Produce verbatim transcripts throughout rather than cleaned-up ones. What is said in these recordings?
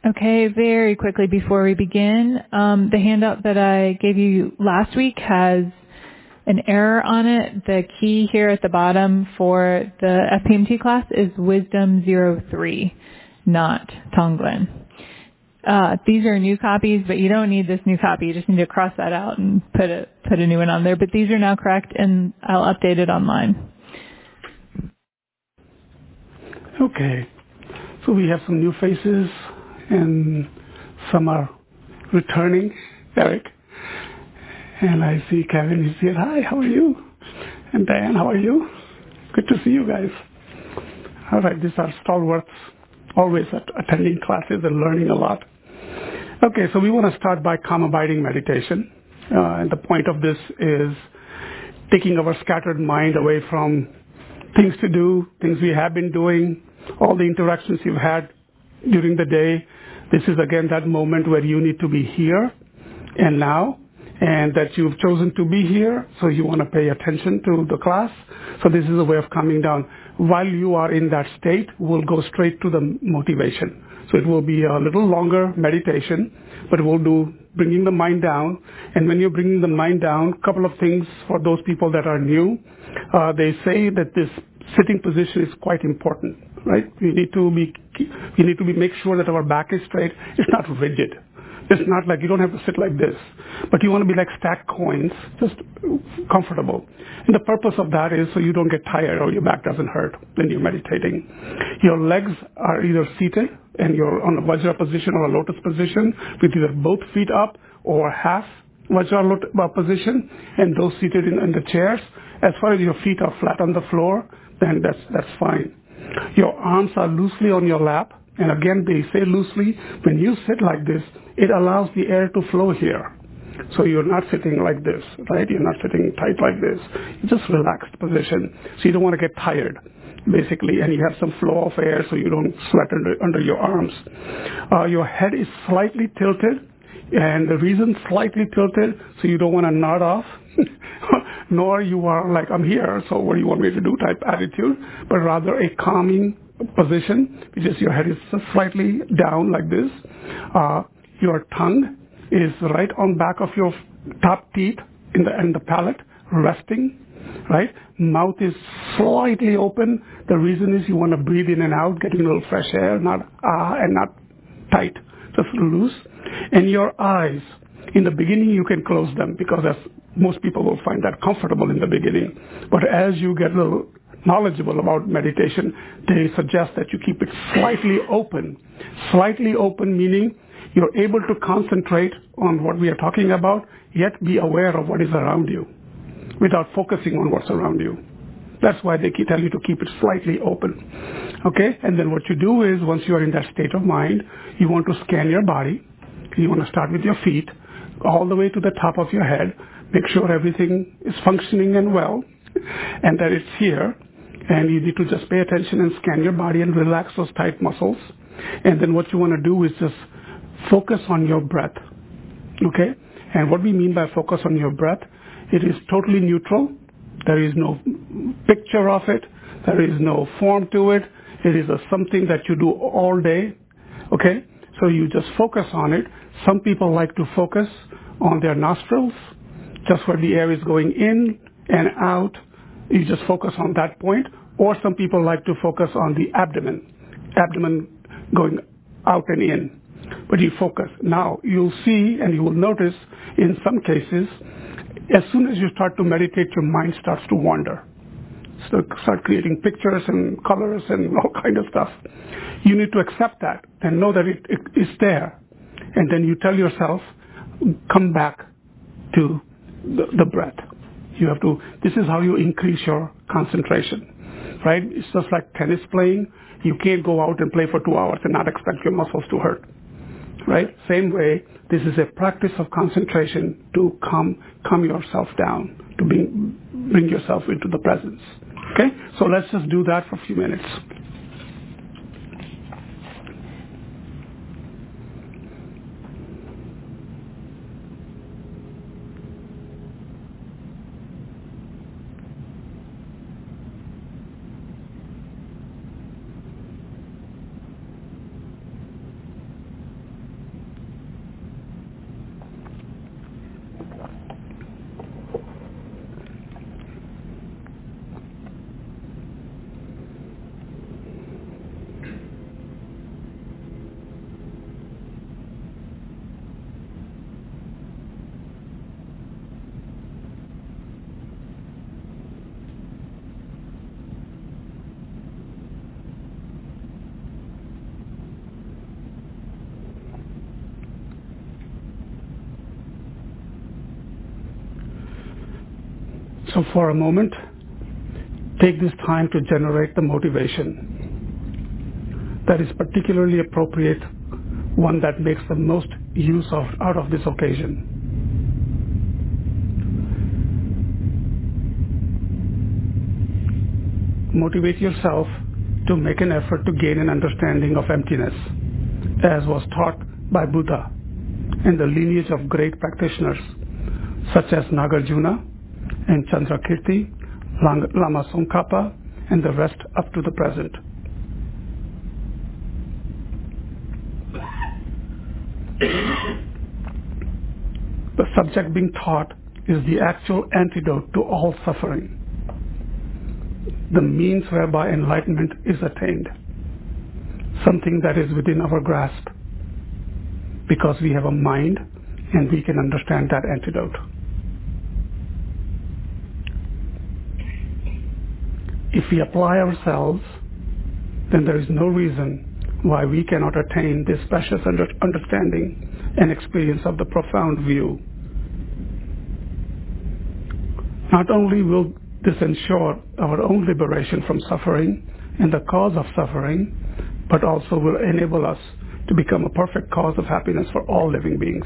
Okay, very quickly before we begin, um, the handout that I gave you last week has an error on it. The key here at the bottom for the F P M T class is Wisdom zero three, not Tonglen. Uh, these are new copies, but you don't need this new copy. You just need to cross that out and put a, put a new one on there. But these are now correct, and I'll update it online. Okay, so we have some new faces, and some are returning. Eric, and I see Kevin. He said, "Hi, how are you?" And Diane, how are you? Good to see you guys. All right, these are stalwarts, always at attending classes and learning a lot. Okay, so we want to start by calm abiding meditation. Uh, and the point of this is taking our scattered mind away from things to do, things we have been doing, all the interactions you've had during the day. This is again that moment where you need to be here and now, and that you've chosen to be here, so you want to pay attention to the class. So this is a way of calming down. While you are in that state, we'll go straight to the motivation. So it will be a little longer meditation, but we'll do bringing the mind down. And when you're bringing the mind down, a couple of things for those people that are new. Uh, they say that this sitting position is quite important, right? We need to be, we need to be make sure that our back is straight. It's not rigid. It's not like you don't have to sit like this, but you want to be like stacked coins, just comfortable. And the purpose of that is so you don't get tired or your back doesn't hurt when you're meditating. Your legs are either seated and you're on a Vajra position or a lotus position with either both feet up or half Vajra lotus position, and those seated in, in the chairs. As far as your feet are flat on the floor, then that's, that's fine. Your arms are loosely on your lap. And again, they say loosely, when you sit like this, it allows the air to flow here. So you're not sitting like this, right? You're not sitting tight like this. It's just relaxed position. So you don't want to get tired, basically. And you have some flow of air so you don't sweat under, under your arms. Uh, your head is slightly tilted. And the reason slightly tilted, so you don't want to nod off, nor you are like, I'm here, so what do you want me to do type attitude, but rather a calming position, which is your head is slightly down like this. Uh, your tongue is right on back of your top teeth in the, in the palate, resting, right? Mouth is slightly open. The reason is you want to breathe in and out, getting a little fresh air, not ah, and not tight, just loose. And your eyes, in the beginning you can close them because as most people will find that comfortable in the beginning. But as you get a little knowledgeable about meditation, they suggest that you keep it slightly open. Slightly open meaning you're able to concentrate on what we are talking about, yet be aware of what is around you without focusing on what's around you. That's why they tell you to keep it slightly open. Okay? And then what you do is, once you are in that state of mind, you want to scan your body. You want to start with your feet, all the way to the top of your head. Make sure everything is functioning and well, and that it's here. And you need to just pay attention and scan your body and relax those tight muscles. And then what you want to do is just focus on your breath. Okay? And what we mean by focus on your breath, it is totally neutral. There is no picture of it. There is no form to it. It is a something that you do all day. Okay? So you just focus on it. Some people like to focus on their nostrils, just where the air is going in and out. You just focus on that point. Or some people like to focus on the abdomen, abdomen going out and in. But you focus. Now, you'll see and you will notice in some cases, as soon as you start to meditate, your mind starts to wander. So start creating pictures and colors and all kind of stuff. You need to accept that and know that it, it is there. And then you tell yourself, come back to the, the breath. You have to, this is how you increase your concentration, right? It's just like tennis playing. You can't go out and play for two hours and not expect your muscles to hurt, right? Same way, this is a practice of concentration to calm, calm yourself down, to bring, bring yourself into the presence. Okay? So let's just do that for a few minutes. So for a moment, take this time to generate the motivation that is particularly appropriate, one that makes the most use of out of this occasion. Motivate yourself to make an effort to gain an understanding of emptiness, as was taught by Buddha and the lineage of great practitioners such as Nagarjuna and Chandrakirti, Lama Tsongkhapa, and the rest up to the present. The subject being taught is the actual antidote to all suffering, the means whereby enlightenment is attained, something that is within our grasp, because we have a mind and we can understand that antidote. If we apply ourselves, then there is no reason why we cannot attain this precious under- understanding and experience of the profound view. Not only will this ensure our own liberation from suffering and the cause of suffering, but also will enable us to become a perfect cause of happiness for all living beings.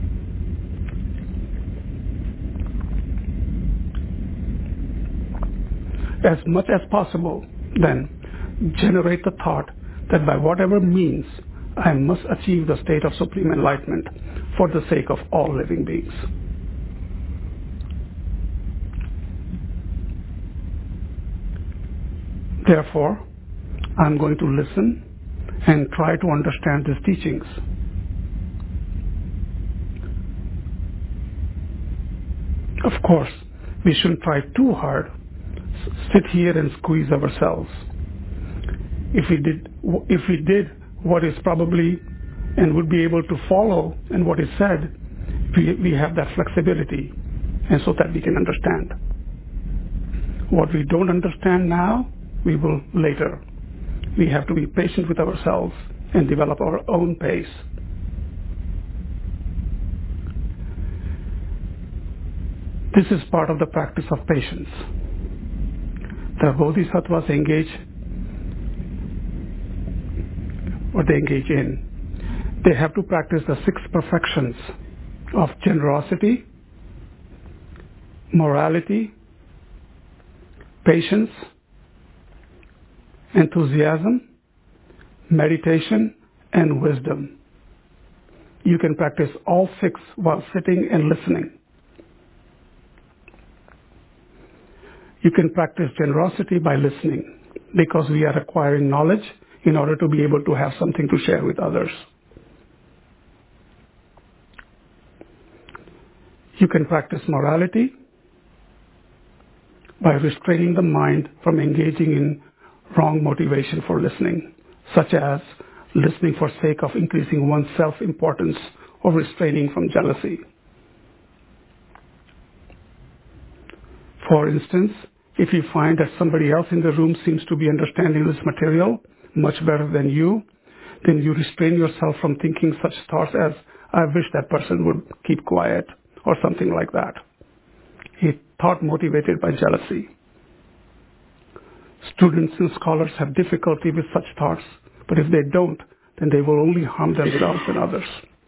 As much as possible, then, generate the thought that by whatever means I must achieve the state of supreme enlightenment for the sake of all living beings. Therefore, I'm going to listen and try to understand these teachings. Of course, we shouldn't try too hard, sit here and squeeze ourselves. If we did, if we did what is probably and would be able to follow and what is said, we, we have that flexibility, and so that we can understand. What we don't understand now, we will later. We have to be patient with ourselves and develop our own pace. This is part of the practice of patience. The Bodhisattvas engage, or they engage in. They have to practice the six perfections of generosity, morality, patience, enthusiasm, meditation, and wisdom. You can practice all six while sitting and listening. You can practice generosity by listening, because we are acquiring knowledge in order to be able to have something to share with others. You can practice morality by restraining the mind from engaging in wrong motivation for listening, such as listening for sake of increasing one's self-importance or restraining from jealousy. For instance, if you find that somebody else in the room seems to be understanding this material much better than you, then you restrain yourself from thinking such thoughts as, I wish that person would keep quiet, or something like that. A thought motivated by jealousy. Students and scholars have difficulty with such thoughts, but if they don't, then they will only harm themselves and others.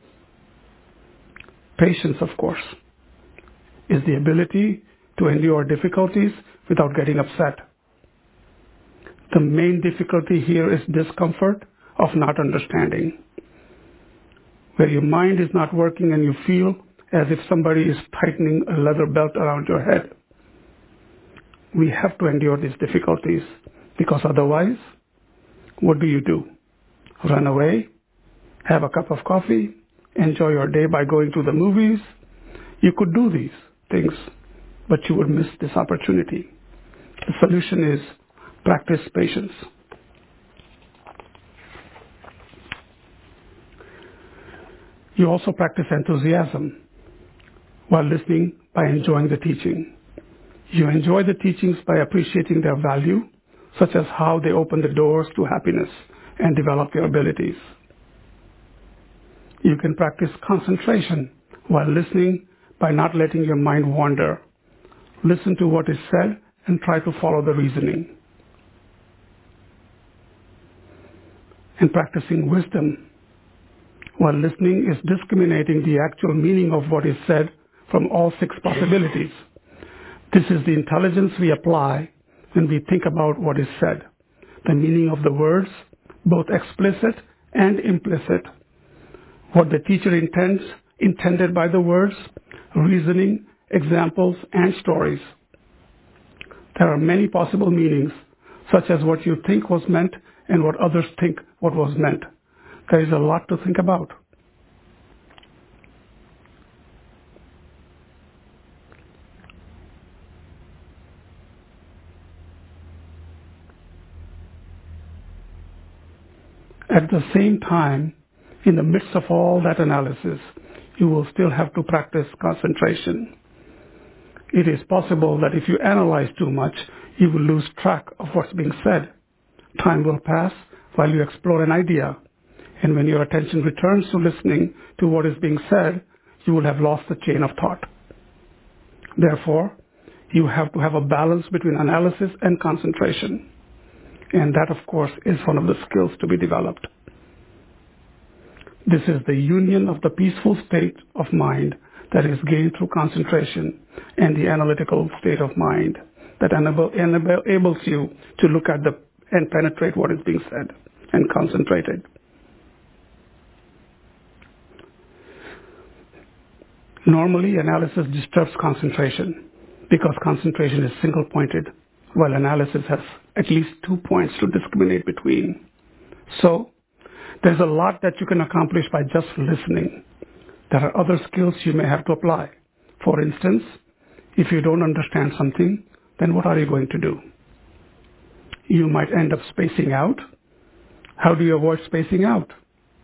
Patience, of course, is the ability to endure difficulties without getting upset. The main difficulty here is discomfort of not understanding, where your mind is not working and you feel as if somebody is tightening a leather belt around your head. We have to endure these difficulties, because otherwise, what do you do? Run away? Have a cup of coffee? Enjoy your day by going to the movies? You could do these things, but you would miss this opportunity. The solution is practice patience. You also practice enthusiasm while listening by enjoying the teaching. You enjoy the teachings by appreciating their value, such as how they open the doors to happiness and develop your abilities. You can practice concentration while listening by not letting your mind wander, listen to what is said, and try to follow the reasoning. And practicing wisdom while listening is discriminating the actual meaning of what is said from all six possibilities. This is the intelligence we apply when we think about what is said, the meaning of the words, both explicit and implicit, what the teacher intends, intended by the words, reasoning, examples, and stories. There are many possible meanings, such as what you think was meant and what others think what was meant. There is a lot to think about. At the same time, in the midst of all that analysis, you will still have to practice concentration. It is possible that if you analyze too much, you will lose track of what's being said. Time will pass while you explore an idea, and when your attention returns to listening to what is being said, you will have lost the chain of thought. Therefore, you have to have a balance between analysis and concentration. And that, of course, is one of the skills to be developed. This is the union of the peaceful state of mind that is gained through concentration and the analytical state of mind that enable, enables you to look at the and penetrate what is being said and concentrate it. Normally, analysis disturbs concentration because concentration is single-pointed, while analysis has at least two points to discriminate between. So, there's a lot that you can accomplish by just listening. There are other skills you may have to apply. For instance, if you don't understand something, then what are you going to do? You might end up spacing out. How do you avoid spacing out?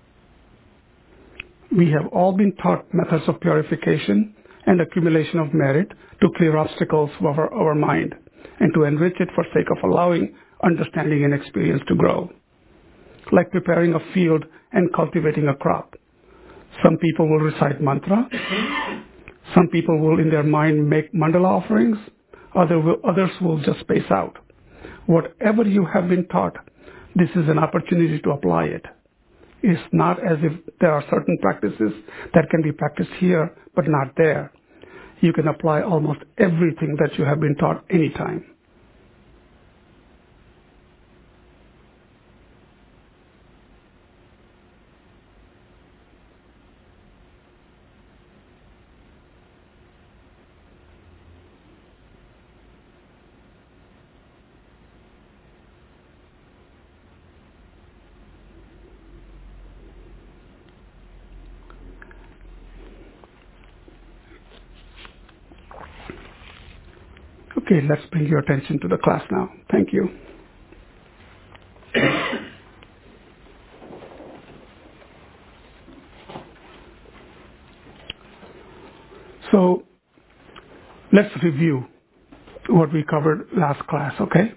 We have all been taught methods of purification and accumulation of merit to clear obstacles of our, our mind and to enrich it for sake of allowing understanding and experience to grow. Like preparing a field and cultivating a crop. Some people will recite mantra. Some people will in their mind make mandala offerings. Other will, others will just space out. Whatever you have been taught, this is an opportunity to apply it. It's not as if there are certain practices that can be practiced here but not there. You can apply almost everything that you have been taught anytime. Okay, let's bring your attention to the class now. Thank you. So, let's review what we covered last class, okay?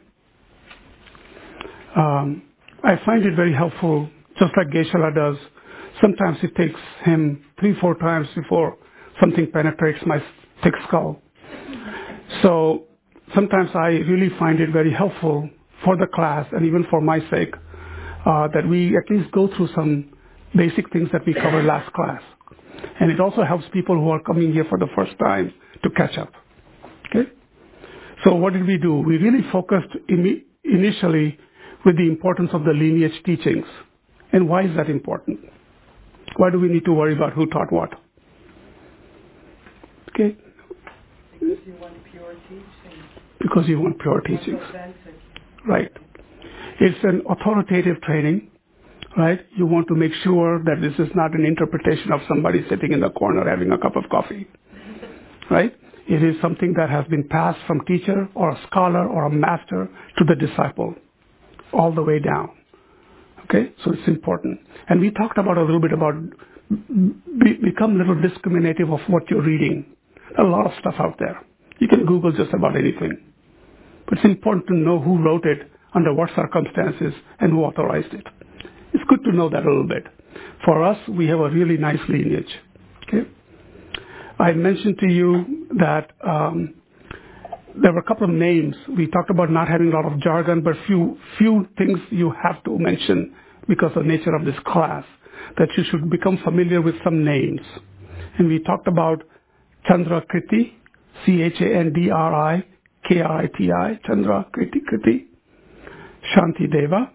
Um, I find it very helpful, just like Geshe-la does. Sometimes it takes him three, four times before something penetrates my thick skull. So, sometimes I really find it very helpful for the class and even for my sake uh, that we at least go through some basic things that we covered last class. And it also helps people who are coming here for the first time to catch up. Okay? So what did we do? We really focused in, initially with the importance of the lineage teachings. And why is that important? Why do we need to worry about who taught what? Okay? Because you want pure teaching. Because you want pure teachings. Right. It's an authoritative training, right? You want to make sure that this is not an interpretation of somebody sitting in the corner having a cup of coffee, right? It is something that has been passed from teacher or a scholar or a master to the disciple, all the way down. Okay? So it's important. And we talked about a little bit about be, become a little discriminative of what you're reading. A lot of stuff out there. You can Google just about anything. But it's important to know who wrote it, under what circumstances, and who authorized it. It's good to know that a little bit. For us, we have a really nice lineage. Okay? I mentioned to you that um, there were a couple of names. We talked about not having a lot of jargon, but few few things you have to mention because of the nature of this class, that you should become familiar with some names. And we talked about Chandra Kriti, C H A N D R I K R I T I, Chandra Kriti Kriti, Shanti Deva,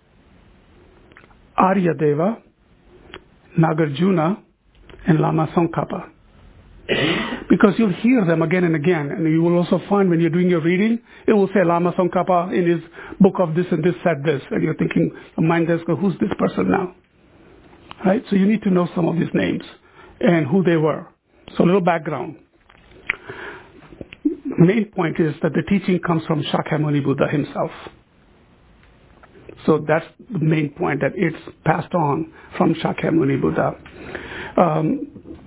Arya Deva, Nagarjuna, and Lama Tsongkhapa. Because you'll hear them again and again, and you will also find when you're doing your reading, it will say Lama Tsongkhapa in his book of this and this said this, and you're thinking, your mind does go, who's this person now? Right? So you need to know some of these names and who they were. So a little background. The main point is that the teaching comes from Shakyamuni Buddha himself. So that's the main point, that it's passed on from Shakyamuni Buddha. Um,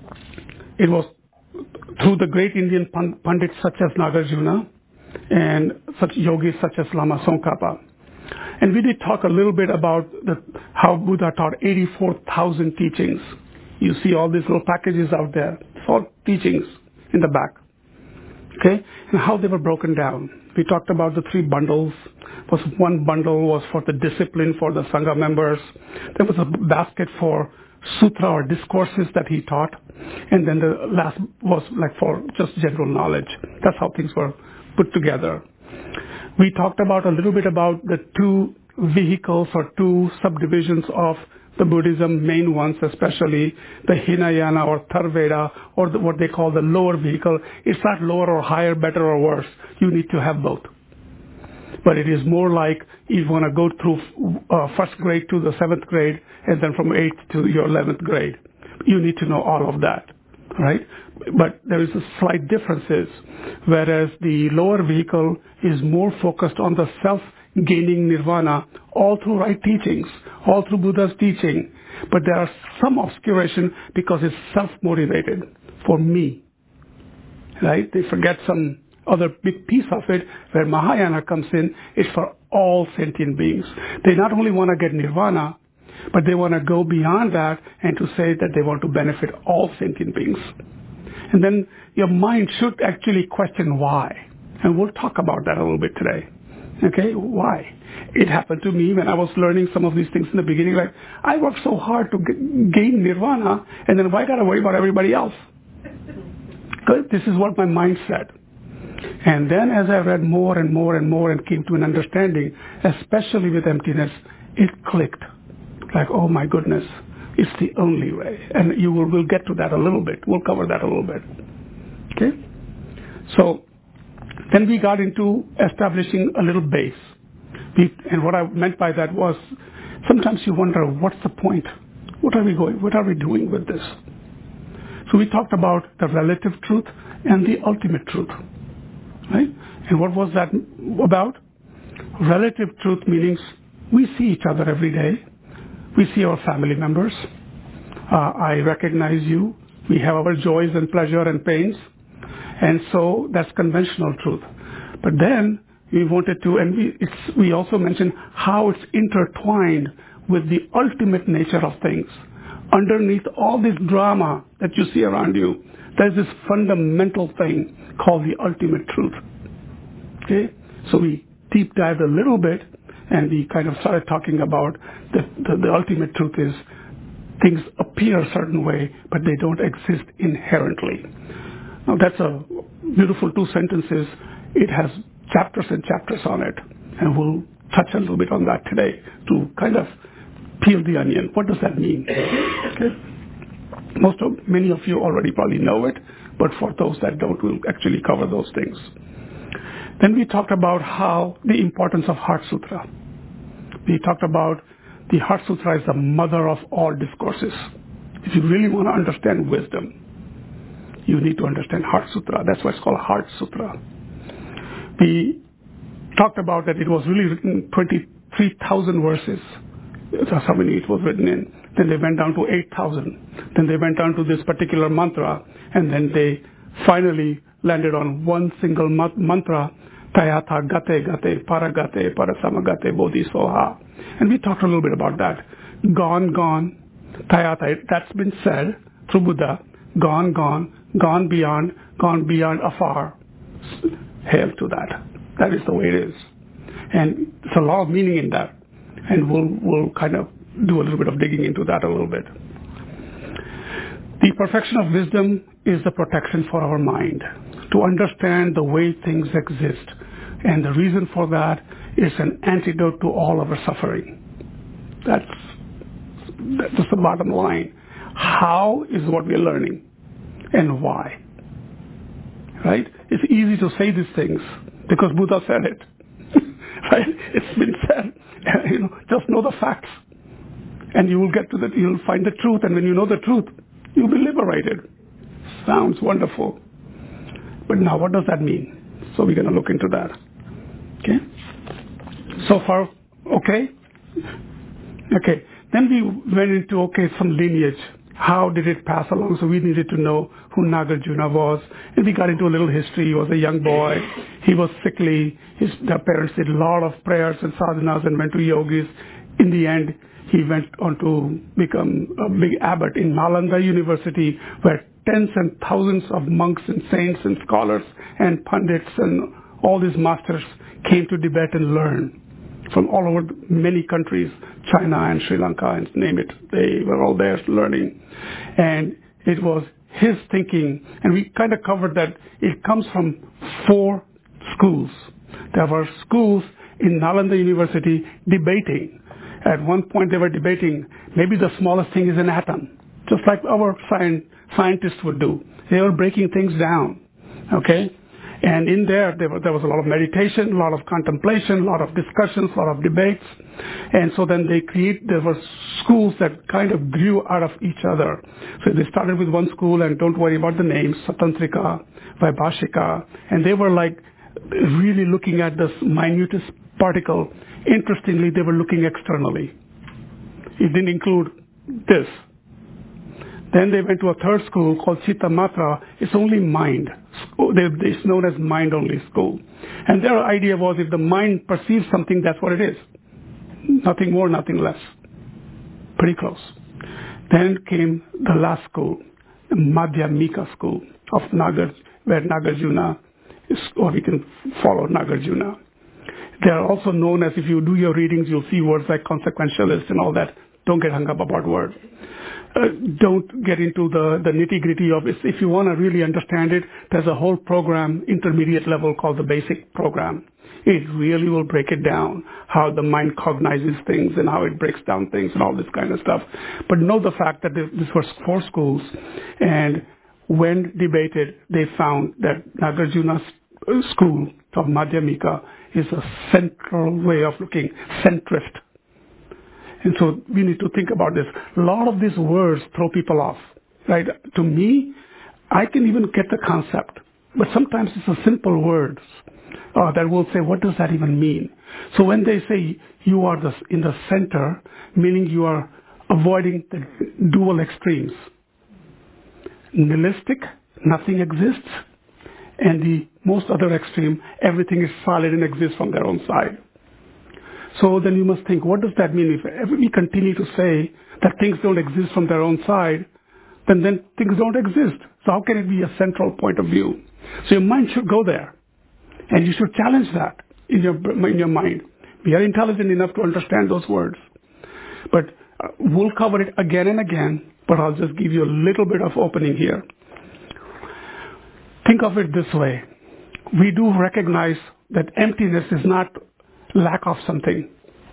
it was through the great Indian pundits such as Nagarjuna and such yogis such as Lama Tsongkhapa. And we did talk a little bit about the, how Buddha taught eighty-four thousand teachings. You see all these little packages out there. It's all teachings in the back. Okay? And how they were broken down. We talked about the three bundles. Was one bundle was for the discipline for the Sangha members. There was a basket for sutra or discourses that he taught. And then the last was like for just general knowledge. That's how things were put together. We talked about a little bit about the two vehicles or two subdivisions of the Buddhism, main ones especially, the Hinayana or Tharveda, or the, what they call the lower vehicle. It's not lower or higher, better or worse. You need to have both. But it is more like you want to go through uh, first grade to the seventh grade, and then from eighth to your eleventh grade. You need to know all of that, right? But there is a slight differences, whereas the lower vehicle is more focused on the self-gaining nirvana, all through right teachings, all through Buddha's teaching. But there are some obscuration because it's self-motivated for me, right? They forget some other big piece of it where Mahayana comes in. It's for all sentient beings. They not only want to get nirvana, but they want to go beyond that and to say that they want to benefit all sentient beings. And then your mind should actually question why. And we'll talk about that a little bit today. Okay, why? It happened to me when I was learning some of these things in the beginning. Like, I worked so hard to g- gain nirvana, and then why got to worry about everybody else? Because this is what my mind said. And then as I read more and more and more and came to an understanding, especially with emptiness, it clicked. Like, oh my goodness, it's the only way. And you will, we'll get to that a little bit. We'll cover that a little bit. Okay? So, then we got into establishing a little base. We, and what I meant by that was, sometimes you wonder, what's the point? What are we going, what are we doing with this? So we talked about the relative truth and the ultimate truth. Right? And what was that about? Relative truth meaning we see each other every day. We see our family members. Uh, I recognize you. We have our joys and pleasure and pains. And so that's conventional truth. But then we wanted to, and we, it's, we also mentioned how it's intertwined with the ultimate nature of things. Underneath all this drama that you see around you, there's this fundamental thing called the ultimate truth. Okay? So we deep dived a little bit, and we kind of started talking about the, the, the ultimate truth is things appear a certain way, but they don't exist inherently. Now that's a beautiful two sentences. It has chapters and chapters on it, and we'll touch a little bit on that today to kind of peel the onion. What does that mean? Okay? Most of, many of you already probably know it, but for those that don't, we'll actually cover those things. Then we talked about how the importance of Heart Sutra. We talked about the Heart Sutra is the mother of all discourses. If you really want to understand wisdom, you need to understand Heart Sutra. That's why it's called Heart Sutra. We talked about that it was really written twenty-three thousand verses. That's how many it was written in. Then they went down to eight thousand. Then they went down to this particular mantra, and then they finally landed on one single mantra, Tayatha Gate Gate Paragate Parasamagate Bodhi Soha. And we talked a little bit about that. Gone, gone, Tayatha, that's been said through Buddha. Gone, gone, gone beyond, gone beyond afar. Hail to that. That is the way it is. And there's a lot of meaning in that. And we'll, we'll kind of do a little bit of digging into that a little bit. The perfection of wisdom is the protection for our mind, to understand the way things exist. And the reason for that is an antidote to all of our suffering. That's, that's the bottom line. How is what we're learning, and why? Right? It's easy to say these things because Buddha said it. Right? It's been said. You know, just know the facts, and you will get to the. You'll find the truth, and when you know the truth, you'll be liberated. Sounds wonderful. But now, what does that mean? So we're going to look into that. Okay. So far, okay. Okay. Then we went into okay some lineage. How did it pass along? So we needed to know who Nagarjuna was. And we got into a little history. He was a young boy. He was sickly. His their parents did a lot of prayers and sadhanas and went to yogis. In the end, he went on to become a big abbot in Nalanda University, where tens and thousands of monks and saints and scholars and pundits and all these masters came to Tibet and learn from all over many countries, China and Sri Lanka and name it. They were all there learning. And it was his thinking, and we kind of covered that it comes from four schools. There were schools in Nalanda University debating. At one point they were debating, maybe the smallest thing is an atom, just like our science, scientists would do. They were breaking things down, okay? And in there, there was, there was a lot of meditation, a lot of contemplation, a lot of discussions, a lot of debates. And so then they create, there were schools that kind of grew out of each other. So they started with one school, and don't worry about the names, Satantrika, Vaibhashika, and they were like really looking at this minutest particle. Interestingly, they were looking externally. It didn't include this. Then they went to a third school called Chitta Matra. It's only mind. It's known as mind-only school. And their idea was if the mind perceives something, that's what it is. Nothing more, nothing less. Pretty close. Then came the last school, the Madhyamika school of Nagar, where Nagarjuna is, or we can follow Nagarjuna. They are also known as, if you do your readings, you'll see words like consequentialist and all that. Don't get hung up about words. Uh, don't get into the, the nitty-gritty of it. If you want to really understand it, there's a whole program, intermediate level, called the basic program. It really will break it down, how the mind cognizes things and how it breaks down things and all this kind of stuff. But know the fact that this was four schools, and when debated, they found that Nagarjuna's school of Madhyamika is a central way of looking, centrist. And so we need to think about this. A lot of these words throw people off, right? To me, I can even get the concept, but sometimes it's a simple words uh, that will say, what does that even mean? So when they say you are the, in the center, meaning you are avoiding the dual extremes. Nihilistic, nothing exists, and the most other extreme, everything is solid and exists from their own side. So then you must think, what does that mean? If we continue to say that things don't exist from their own side, then, then things don't exist. So how can it be a central point of view? So your mind should go there. And you should challenge that in your, in your mind. We are intelligent enough to understand those words. But uh, we'll cover it again and again, but I'll just give you a little bit of opening here. Think of it this way. We do recognize that emptiness is not lack of something.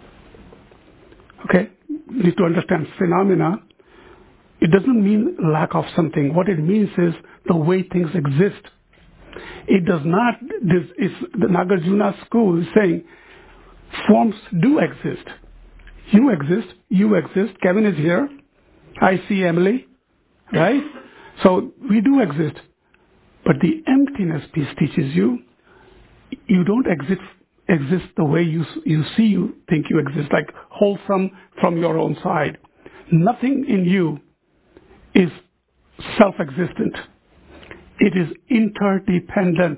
Okay? You need to understand phenomena. It doesn't mean lack of something. What it means is the way things exist. It does not, this is the Nagarjuna school is saying forms do exist. You exist, you exist, Kevin is here, I see Emily, right? So we do exist. But the emptiness piece teaches you, you don't exist exist the way you you see you think you exist, like wholesome from your own side. Nothing in you is self-existent. It is interdependent.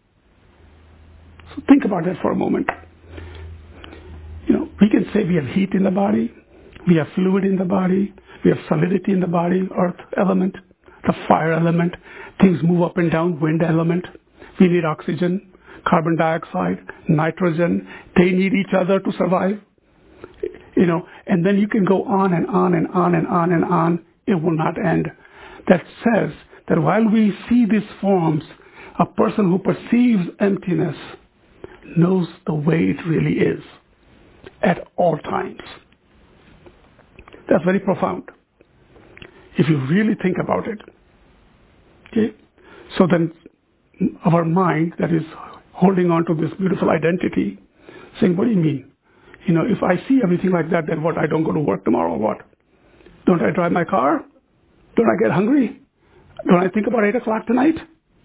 So think about that for a moment. You know, we can say we have heat in the body, we have fluid in the body, we have solidity in the body, earth element, the fire element, things move up and down, wind element. We need oxygen. carbon dioxide, nitrogen. They need each other to survive. You know, and then you can go on and on and on and on and on. It will not end. That says that while we see these forms, a person who perceives emptiness knows the way it really is at all times. That's very profound if you really think about it. Okay? So then our mind that is holding on to this beautiful identity, saying, what do you mean? You know, if I see everything like that, then what? I don't go to work tomorrow or what? Don't I drive my car? Don't I get hungry? Don't I think about eight o'clock tonight?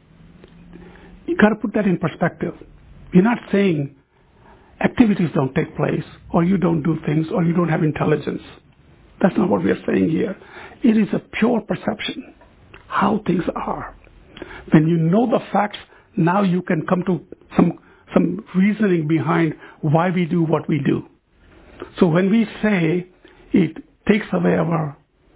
You got to put that in perspective. You're not saying activities don't take place, or you don't do things, or you don't have intelligence. That's not what we are saying here. It is a pure perception, how things are. When you know the facts, now you can come to some some reasoning behind why we do what we do. So when we say it takes away our,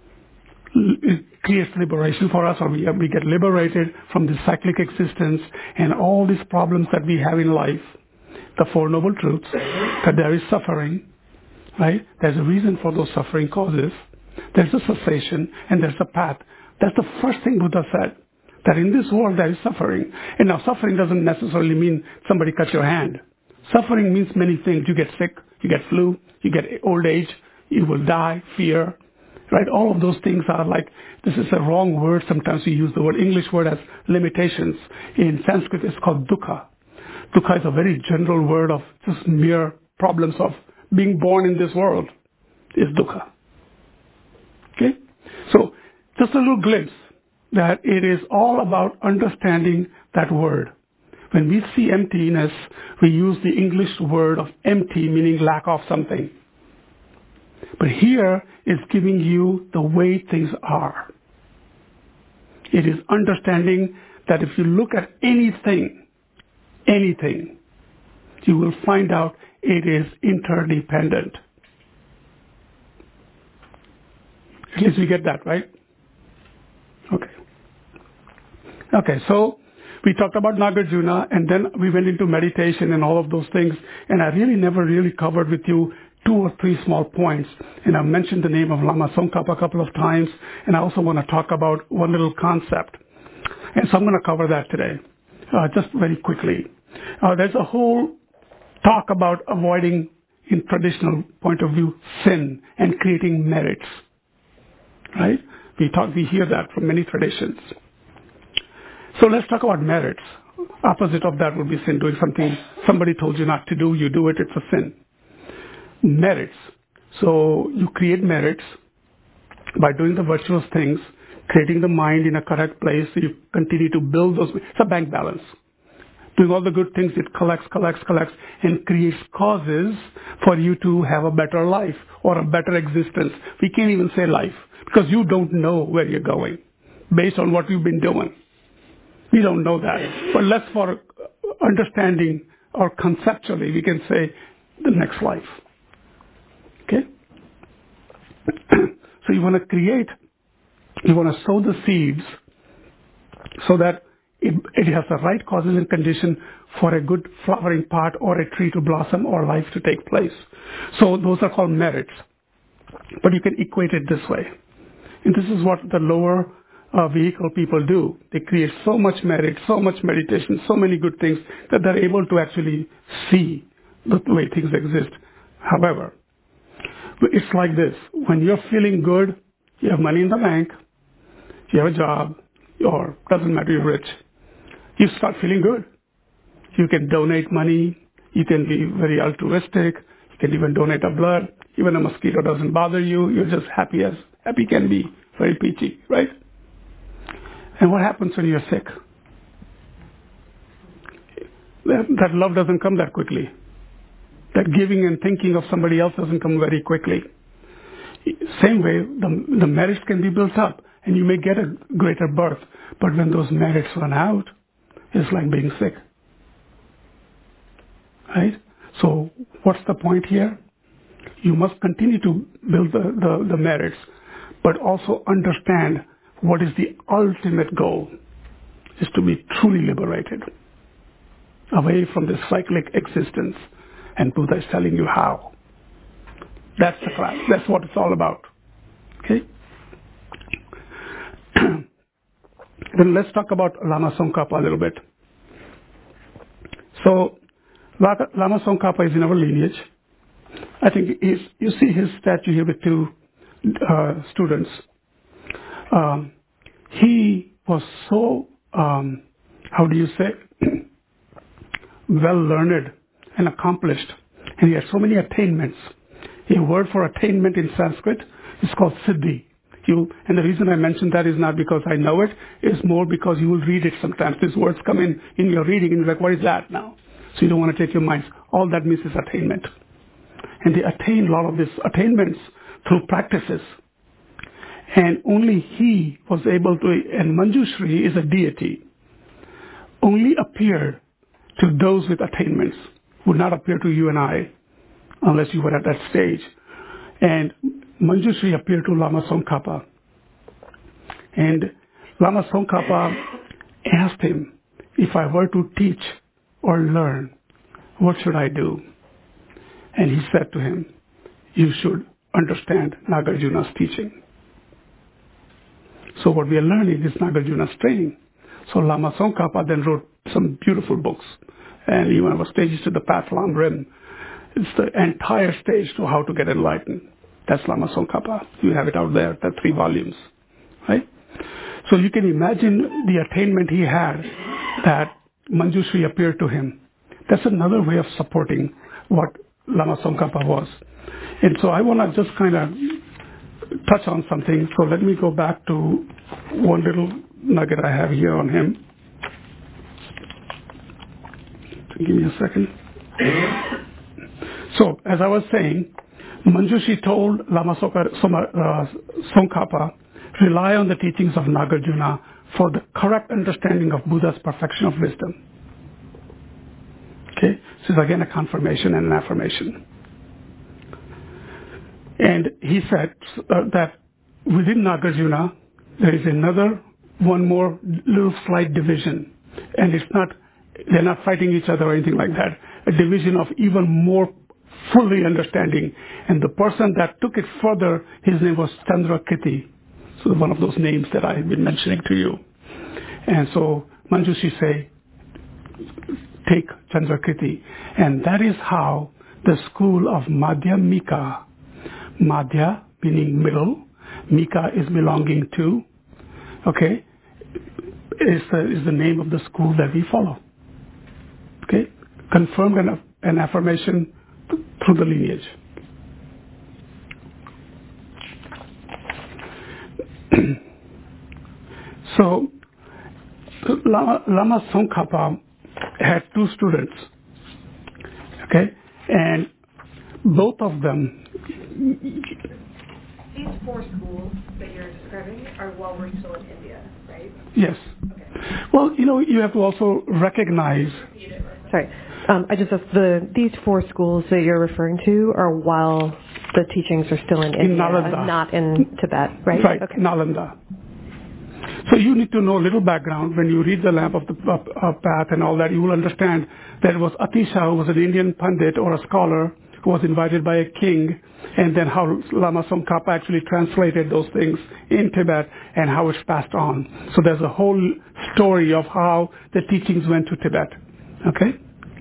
it creates liberation for us, or we, we get liberated from this cyclic existence and all these problems that we have in life, the Four Noble Truths, that there is suffering, right? There's a reason for those suffering causes. There's a cessation and there's a path. That's the first thing Buddha said, that in this world there is suffering. And now suffering doesn't necessarily mean somebody cut your hand. Suffering means many things. You get sick, you get flu, you get old age, you will die, fear, right? All of those things are like, this is a wrong word. Sometimes we use the word, English word as limitations. In Sanskrit it's called dukkha. Dukkha is a very general word of just mere problems of being born in this world is dukkha. Okay? So just a little glimpse that it is all about understanding that word. When we see emptiness, we use the English word of empty, meaning lack of something. But here is giving you the way things are. It is understanding that if you look at anything, anything, you will find out it is interdependent. At least we get that, right? Okay. Okay, so we talked about Nagarjuna, and then we went into meditation and all of those things, and I really never really covered with you two or three small points. And I mentioned the name of Lama Tsongkhapa a couple of times, and I also want to talk about one little concept. And so I'm going to cover that today, uh, just very quickly. Uh, there's a whole talk about avoiding, in traditional point of view, sin and creating merits. Right? We talk, we hear that from many traditions. So let's talk about merits. Opposite of that would be sin, doing something somebody told you not to do, you do it, it's a sin. Merits. So you create merits by doing the virtuous things, creating the mind in a correct place, so you continue to build those. It's a bank balance. Doing all the good things, it collects, collects, collects, and creates causes for you to have a better life or a better existence. We can't even say life, because you don't know where you're going based on what you've been doing. We don't know that. But let's, for understanding or conceptually, we can say the next life. Okay? So you want to create, you want to sow the seeds so that it, it has the right causes and condition for a good flowering part or a tree to blossom or life to take place. So those are called merits. But you can equate it this way. And this is what the lower uh, vehicle people do. They create so much merit, so much meditation, so many good things that they're able to actually see the way things exist. However, it's like this. When you're feeling good, you have money in the bank, you have a job, or doesn't matter, you're rich, you start feeling good. You can donate money, you can be very altruistic, you can even donate a blood, even a mosquito doesn't bother you, you're just happy as happy can be, very peachy, right? And what happens when you're sick? That, that love doesn't come that quickly. That giving and thinking of somebody else doesn't come very quickly. Same way, the, the merits can be built up, and you may get a greater birth. But when those merits run out, it's like being sick. Right? So what's the point here? You must continue to build the, the, the merits, but also understand what is the ultimate goal, is to be truly liberated. away from this cyclic existence. And Buddha is telling you how. That's the class. That's what it's all about. Okay? Then let's talk about Lama Tsongkhapa a little bit. So, Lama Tsongkhapa is in our lineage. I think he's, you see his statue here with two uh, students. Um, he was so, um, how do you say, well learned and accomplished, and he had so many attainments. A word for attainment in Sanskrit is called siddhi. You, and the reason I mention that is not because I know it, it's more because you will read it sometimes. These words come in in your reading and you're like, what is that now? So you don't want to take your minds. All that means is attainment. And they attain a lot of these attainments through practices. And only he was able to, and Manjushri is a deity, only appeared to those with attainments, would not appear to you and I, unless you were at that stage. And Manjushri appeared to Lama Tsongkhapa. And Lama Tsongkhapa asked him, if I were to teach or learn, what should I do? And he said to him, you should understand Nagarjuna's teaching. So what we are learning is Nagarjuna's training. So Lama Tsongkhapa then wrote some beautiful books. And even our Stages to the Path Lam Rim. It's the entire stage to how to get enlightened. That's Lama Tsongkhapa. You have it out there, the three volumes. Right? So you can imagine the attainment he had that Manjushri appeared to him. That's another way of supporting what Lama Tsongkhapa was. And so I want to just kind of touch on something. So let me go back to one little nugget I have here on him. Give me a second. So, as I was saying, Manjushri told Lama Tsongkhapa, rely on the teachings of Nagarjuna for the correct understanding of Buddha's perfection of wisdom. Okay? This is again a confirmation and an affirmation. And he said uh, that within Nagarjuna, there is another, one more little slight division. And it's not, they're not fighting each other or anything like that. A division of even more fully understanding. And the person that took it further, his name was Chandrakirti. So one of those names that I have been mentioning to you. And so Manjushri say, take Chandrakirti. And that is how the school of Madhyamika, Madhya meaning middle, Mika is belonging to, okay, is the, is the name of the school that we follow. Okay, confirmed an, an affirmation through the lineage. So, Lama, Lama Tsongkhapa had two students, okay, and both of them. These four schools that you're describing are while we're still in India, right? Yes. Okay. Well, you know, you have to also recognize. Sorry, um, I just the these four schools that you're referring to are while the teachings are still in, in India, Nalanda. not in Tibet, right? Right, okay. Nalanda. So you need to know a little background. When you read the Lamp of the uh, uh, Path and all that, you will understand that it was Atisha, who was an Indian Pandit or a scholar, who was invited by a king, and then how Lama Tsongkhapa actually translated those things in Tibet and how it's passed on. So there's a whole story of how the teachings went to Tibet. Okay?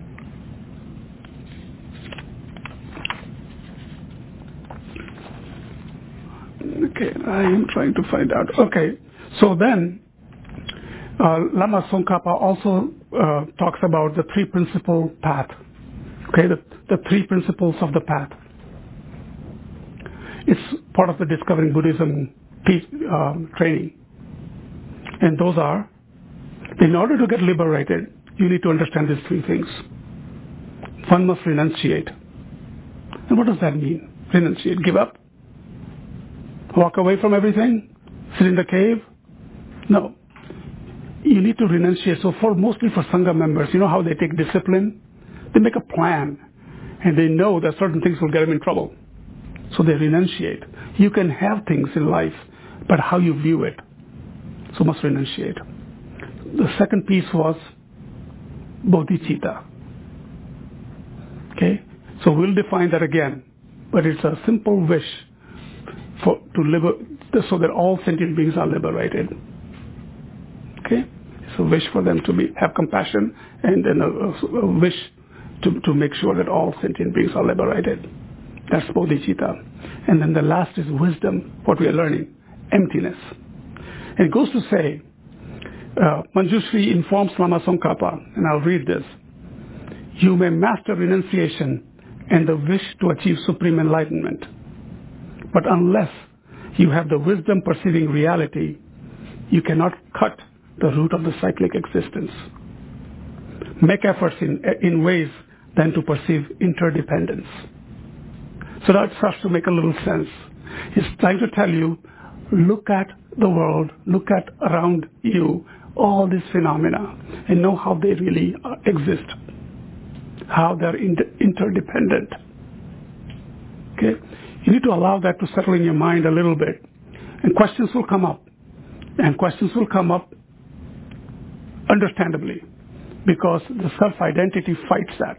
Okay, I am trying to find out. Okay, so then uh, Lama Tsongkhapa also uh, talks about the three principal path. Okay, the, the three principles of the path. It's part of the Discovering Buddhism um, training. And those are, in order to get liberated, you need to understand these three things. One must renunciate. And what does that mean? Renunciate, give up? Walk away from everything? Sit in the cave? No. You need to renunciate. So for mostly for Sangha members, you know how they take discipline? They make a plan, and they know that certain things will get them in trouble. So they renunciate. You can have things in life, but how you view it. So must renunciate. The second piece was bodhicitta. Okay? So we'll define that again. But it's a simple wish for to liber- so that all sentient beings are liberated. Okay? It's a wish for them to be have compassion, and then a, a, a wish to, to make sure that all sentient beings are liberated. That's bodhicitta. And then the last is wisdom, what we are learning, emptiness. And it goes to say, uh, Manjushri informs Lama Tsongkhapa, and I'll read this. You may master renunciation and the wish to achieve supreme enlightenment. But unless you have the wisdom perceiving reality, you cannot cut the root of the cyclic existence. Make efforts in, in ways than to perceive interdependence. So that starts to make a little sense. He's trying to tell you, look at the world, look at around you, all these phenomena, and know how they really uh, exist, how they're inter- interdependent. Okay? You need to allow that to settle in your mind a little bit. And questions will come up. And questions will come up understandably, because the self-identity fights that.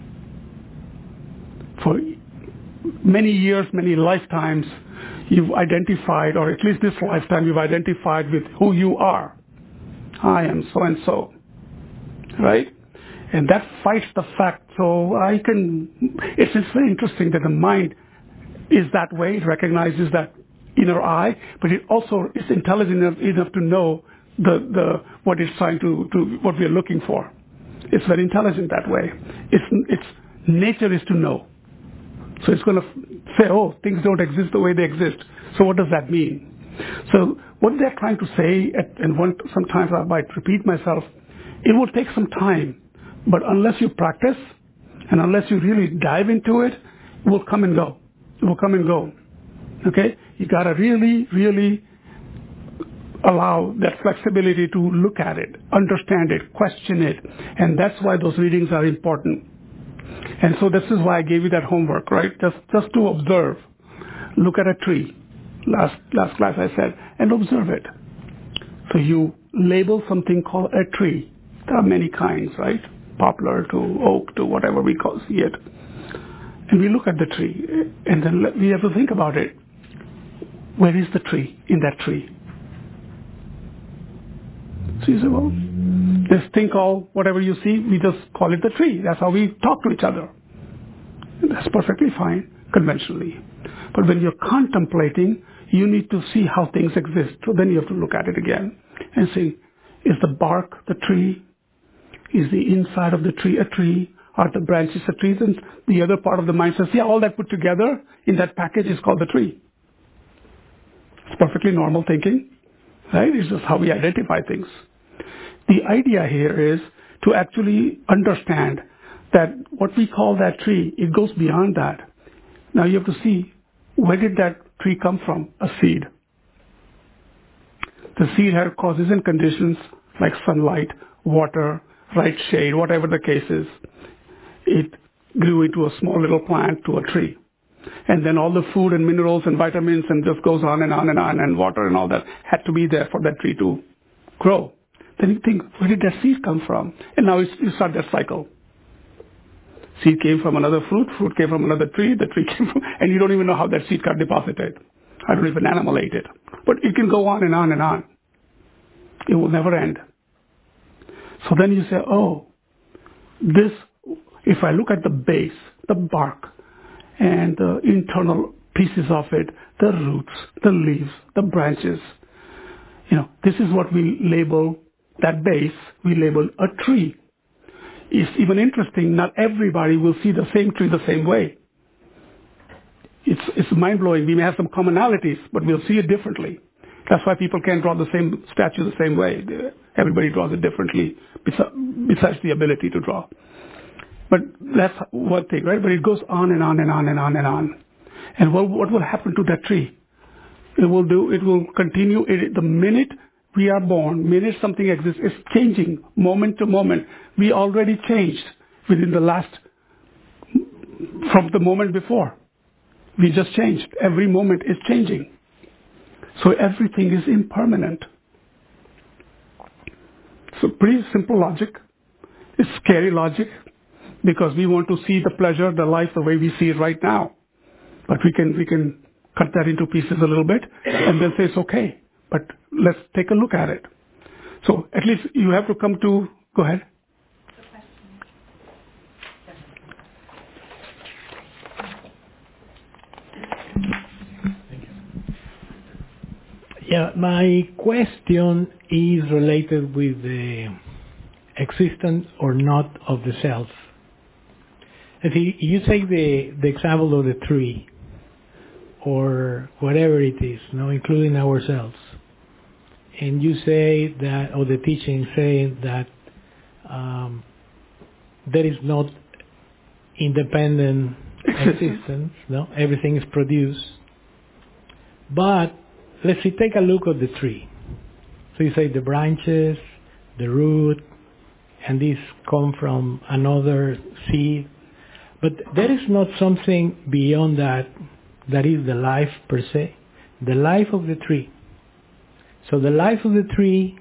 For many years, many lifetimes, you've identified, or at least this lifetime, you've identified with who you are. I am so-and-so. Right? And that fights the fact. So I can, it's, it's very interesting that the mind is that way. It recognizes that inner I, but it also is intelligent enough, enough to know the, the, what it's trying to, to, what we're looking for. It's very intelligent that way. Its, its nature is to know. So it's going to say, oh, things don't exist the way they exist. So what does that mean? So what they're trying to say, at, and one, sometimes I might repeat myself, it will take some time. But unless you practice, and unless you really dive into it, it will come and go. It will come and go. Okay? You got to really, really allow that flexibility to look at it, understand it, question it. And that's why those readings are important. And so this is why I gave you that homework, right? Just, just to observe. Look at a tree. Last, last class I said, and observe it. So you label something called a tree. There are many kinds, right? Poplar to oak to whatever we call see it. And we look at the tree, and then we have to think about it. Where is the tree in that tree? So you say, well, this thing called whatever you see, we just call it the tree. That's how we talk to each other. And that's perfectly fine, conventionally. But when you're contemplating, you need to see how things exist. So then you have to look at it again and see, is the bark the tree? Is the inside of the tree a tree? Are the branches a tree? And the other part of the mind says, yeah, all that put together in that package is called the tree. It's perfectly normal thinking, right? It's just how we identify things. The idea here is to actually understand that what we call that tree, it goes beyond that. Now you have to see, where did that tree come from? A seed. The seed had causes and conditions like sunlight, water, right shade, whatever the case is. It grew into a small little plant to a tree. And then all the food and minerals and vitamins and just goes on and on and on, and water and all that had to be there for that tree to grow. Then you think, where did that seed come from? And now you start that cycle. Seed came from another fruit, fruit came from another tree, the tree came from, and you don't even know how that seed got deposited. I don't even animal ate it. But it can go on and on and on. It will never end. So then you say, oh, this, if I look at the base, the bark, and the internal pieces of it, the roots, the leaves, the branches, you know, this is what we label, that base, we label a tree. It's even interesting, not everybody will see the same tree the same way. It's, it's mind-blowing. We may have some commonalities, but we'll see it differently. That's why people can't draw the same statue the same way. Everybody draws it differently, besides the ability to draw. But that's one thing, right? But it goes on and on and on and on and on. And what, what will happen to that tree? It will do, it will continue. It, the minute we are born, minute something exists, it's changing moment to moment. We already changed within the last, from the moment before. We just changed. Every moment is changing. So everything is impermanent. So pretty simple logic. it's scary logic because we want to see the pleasure, the life, the way we see it right now. But we can we can cut that into pieces a little bit and then say it's okay. But let's take a look at it. So at least you have to come to, go ahead. Yeah, my question is related with the existence or not of the self. If you take the, the example of the tree, or whatever it is, you know, including ourselves, and you say that, or the teaching saying that um, there is not independent existence, no, everything is produced. But let's see, take a look at the tree. So you say the branches, the root, and these come from another seed. But there is not something beyond that that is the life per se, the life of the tree. So the life of the tree,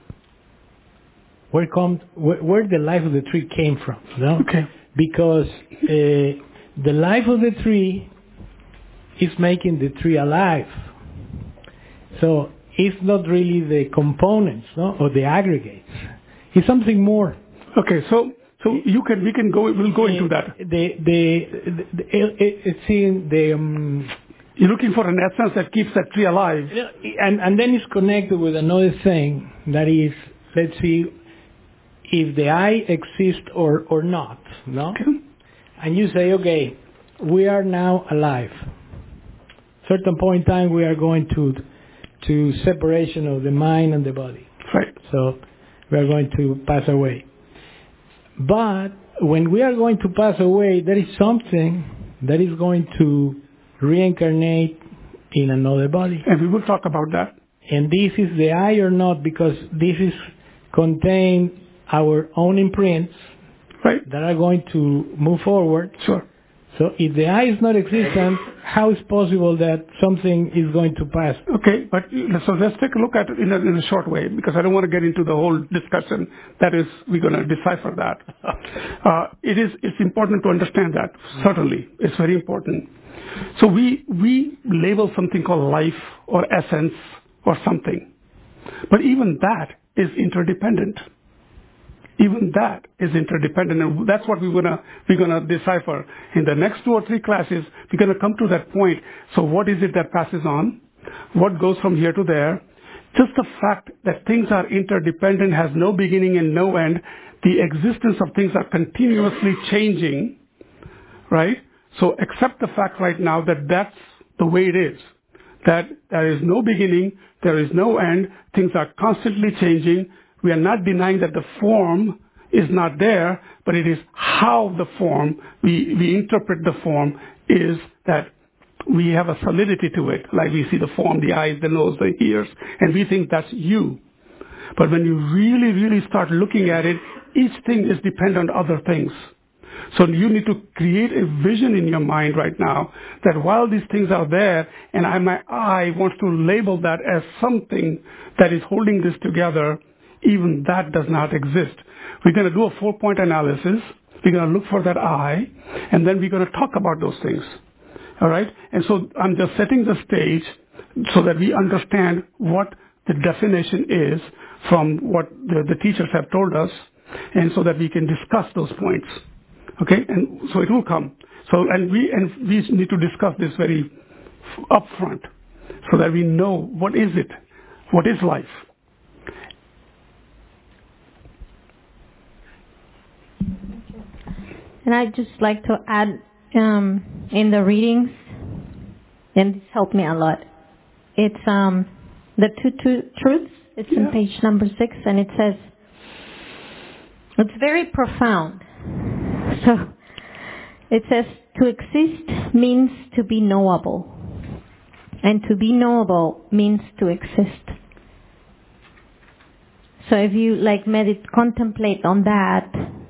where come, where, where the life of the tree came from, no? Okay. Because uh, the life of the tree is making the tree alive. So it's not really the components, no, or the aggregates. It's something more. Okay, so so you can we can go we'll go into that. The the, the, the it, it's in the um, you're looking for an essence that keeps that tree alive. And and then it's connected with another thing that is, let's see, if the I exists or or not, no? Okay. And you say, okay, we are now alive. Certain point in time we are going to to separation of the mind and the body. Right. So we are going to pass away. But when we are going to pass away, there is something that is going to reincarnate in another body. And we will talk about that. And this is the I or not, because this is contain our own imprints, right, that are going to move forward. Sure. So if the I is not existent, how is possible that something is going to pass? Okay, but so let's take a look at it in a, in a short way, because I don't want to get into the whole discussion. That is, we're going to decipher that. Uh, it is, it's important to understand that, certainly. It's very important. So we, we label something called life or essence or something. But even that is interdependent. Even that is interdependent, and that's what we're gonna we're gonna decipher in the next two or three classes. We're gonna come to that point. So, what is it that passes on? What goes from here to there? Just the fact that things are interdependent, has no beginning and no end. The existence of things are continuously changing, right? So, accept the fact right now that that's the way it is. That there is no beginning, there is no end. Things are constantly changing. We are not denying that the form is not there, but it is how the form, we, we interpret the form, is that we have a solidity to it. Like we see the form, the eyes, the nose, the ears, and we think that's you. But when you really, really start looking at it, each thing is dependent on other things. So you need to create a vision in your mind right now that while these things are there, and I, my eye wants to label that as something that is holding this together, even that does not exist. We're going to do a four-point analysis. We're going to look for that I, and then we're going to talk about those things. All right? And so I'm just setting the stage so that we understand what the definition is from what the, the teachers have told us, and so that we can discuss those points. Okay? And so it will come. So, and we, and we need to discuss this very upfront so that we know what is it? What is life? And I'd just like to add, um, in the readings, and this helped me a lot. It's um, the two, two truths. It's yeah. on page number six, and it says, it's very profound. So it says, to exist means to be knowable. And to be knowable means to exist. So if you like meditate, contemplate on that,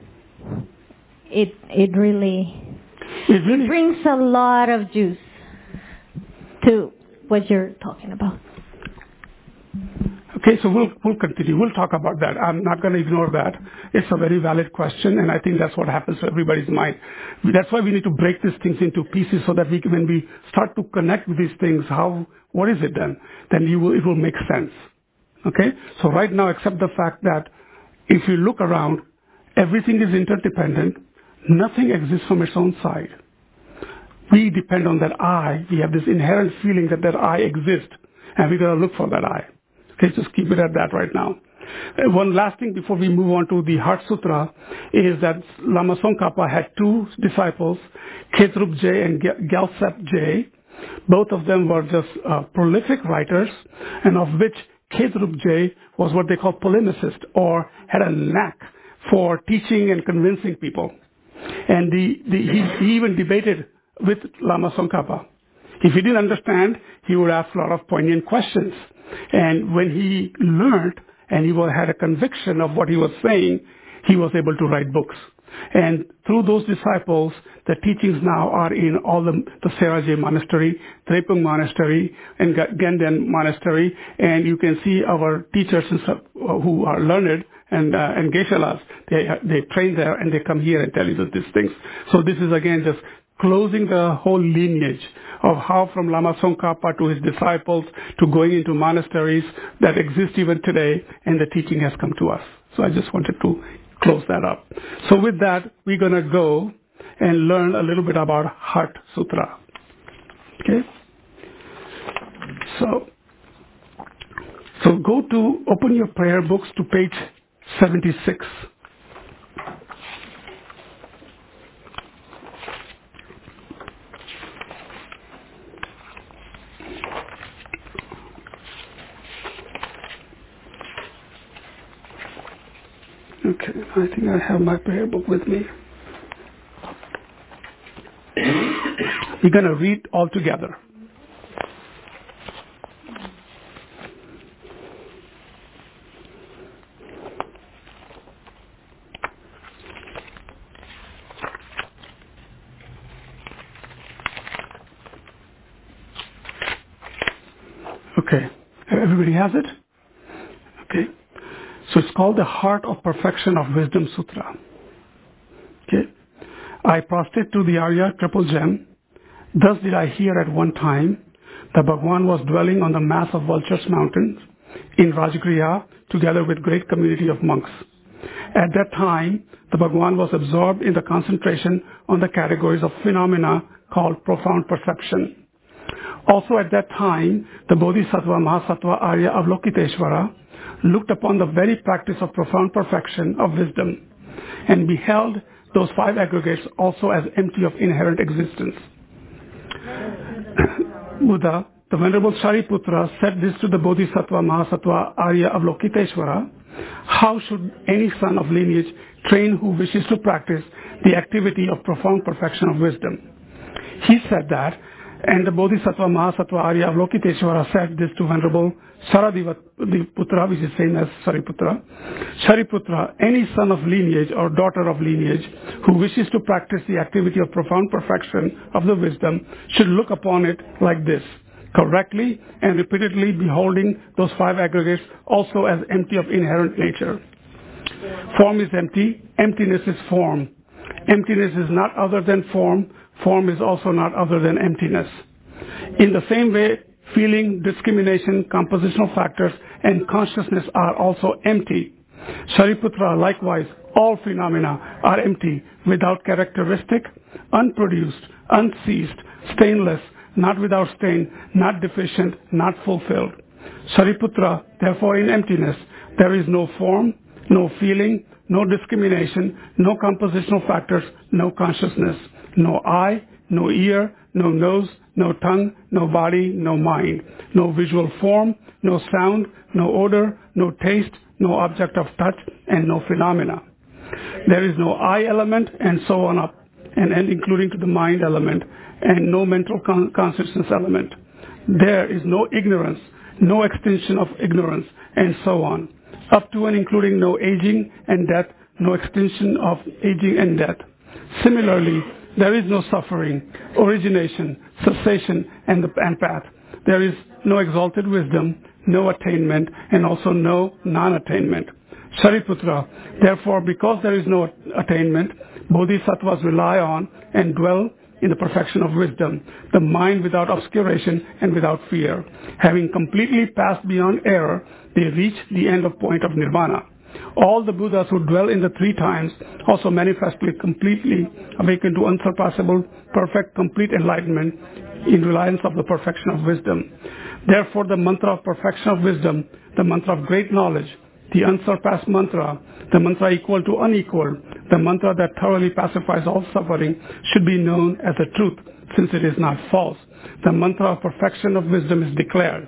It it really, it really it brings a lot of juice to what you're talking about. Okay, so we'll we'll continue. We'll talk about that. I'm not going to ignore that. It's a very valid question, and I think that's what happens to everybody's mind. That's why we need to break these things into pieces so that we can, when we start to connect with these things, how what is it then? Then you will, it will make sense. Okay, so right now, accept the fact that if you look around, everything is interdependent. Nothing exists from its own side. We depend on that I. We have this inherent feeling that that I exists, and we got to look for that I. Okay, just keep it at that right now. Uh, one last thing before we move on to the Heart Sutra is that Lama Tsongkhapa had two disciples, Khedrup J and Gyaltsep J. Both of them were just uh, prolific writers, and of which Khedrup J was what they call polemicist, or had a knack for teaching and convincing people. And the, the, he, he even debated with Lama Tsongkhapa. If he didn't understand, he would ask a lot of poignant questions. And when he learned and he had a conviction of what he was saying, he was able to write books. And through those disciples, the teachings now are in all the, the Seraje Monastery, Drepung Monastery, and Genden Monastery. And you can see our teachers and stuff, who are learned and, uh, and Geshe-las, they, they train there and they come here and tell you these things. So this is again just closing the whole lineage of how from Lama Tsongkhapa to his disciples to going into monasteries that exist even today, and the teaching has come to us. So I just wanted to close that up. So with that, we're going to go and learn a little bit about Heart Sutra. Okay? So, so go to, open your prayer books to page seventy-six. Okay, I think I have my prayer book with me. We're going to read all together. Okay, everybody has it? Okay. So it's called the Heart of Perfection of Wisdom Sutra. Okay. I prostrate to the Arya Triple Gem. Thus did I hear at one time that Bhagwan was dwelling on the mass of Vultures Mountains in Rajagriha together with great community of monks. At that time, the Bhagwan was absorbed in the concentration on the categories of phenomena called profound perception. Also at that time, the Bodhisattva Mahasattva Arya Avalokiteshvara looked upon the very practice of profound perfection of wisdom and beheld those five aggregates also as empty of inherent existence. Buddha, the Venerable Shariputra, said this to the Bodhisattva Mahasattva Arya Avalokiteshvara: how should any son of lineage train who wishes to practice the activity of profound perfection of wisdom? He said that, and the Bodhisattva Mahasattva Arya Avalokiteshvara said this to Venerable Saradivaputra, which is same as Shariputra. Shariputra, any son of lineage or daughter of lineage who wishes to practice the activity of profound perfection of the wisdom should look upon it like this, correctly and repeatedly beholding those five aggregates also as empty of inherent nature. Form is empty, emptiness is form. Emptiness is not other than form. Form is also not other than emptiness. In the same way, feeling, discrimination, compositional factors, and consciousness are also empty. Shariputra, likewise, all phenomena are empty, without characteristic, unproduced, unceased, stainless, not without stain, not deficient, not fulfilled. Shariputra, therefore in emptiness, there is no form, no feeling, no discrimination, no compositional factors, no consciousness, no eye, no ear, no nose, no tongue, no body, no mind, no visual form, no sound, no odor, no taste, no object of touch, and no phenomena. There is no I element, and so on up, and, and including to the mind element, and no mental con- consciousness element. There is no ignorance, no extension of ignorance, and so on, up to and including no aging and death, no extension of aging and death. Similarly, there is no suffering, origination, cessation, and the and path. There is no exalted wisdom, no attainment, and also no non-attainment. Shariputra, therefore, because there is no attainment, bodhisattvas rely on and dwell in the perfection of wisdom, the mind without obscuration and without fear. Having completely passed beyond error, they reach the end of point of nirvana. All the Buddhas who dwell in the three times also manifestly completely awaken to unsurpassable, perfect, complete enlightenment in reliance of the perfection of wisdom. Therefore, the mantra of perfection of wisdom, the mantra of great knowledge, the unsurpassed mantra, the mantra equal to unequal, the mantra that thoroughly pacifies all suffering, should be known as the truth, since it is not false. The mantra of perfection of wisdom is declared.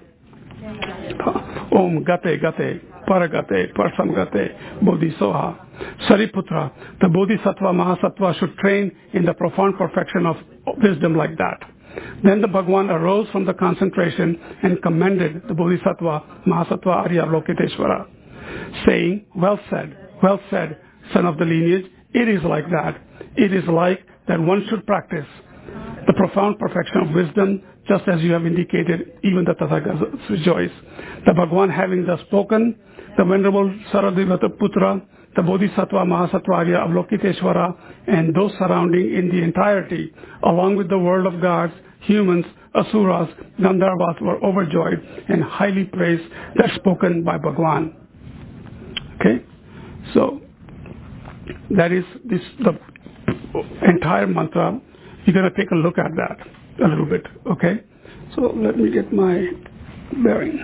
Om Gate Gate, Paragate, Parsamgate, Bodhisoha. Shariputra, the Bodhisattva Mahasattva should train in the profound perfection of wisdom like that. Then the Bhagwan arose from the concentration and commended the Bodhisattva Mahasattva Arya Lokiteshvara, saying, well said, well said, son of the lineage, it is like that. It is like that one should practice the profound perfection of wisdom, just as you have indicated, even the Tathagatas rejoice. The Bhagwan having thus spoken, the Venerable Saradivata Putra, the Bodhisattva Mahasattva Arya Avalokiteshvara, and those surrounding in the entirety, along with the world of gods, humans, asuras, Gandharvas were overjoyed and highly praised that spoken by Bhagwan. Okay, so that is this the entire mantra. You're going to take a look at that a little bit. Okay, so let me get my bearing.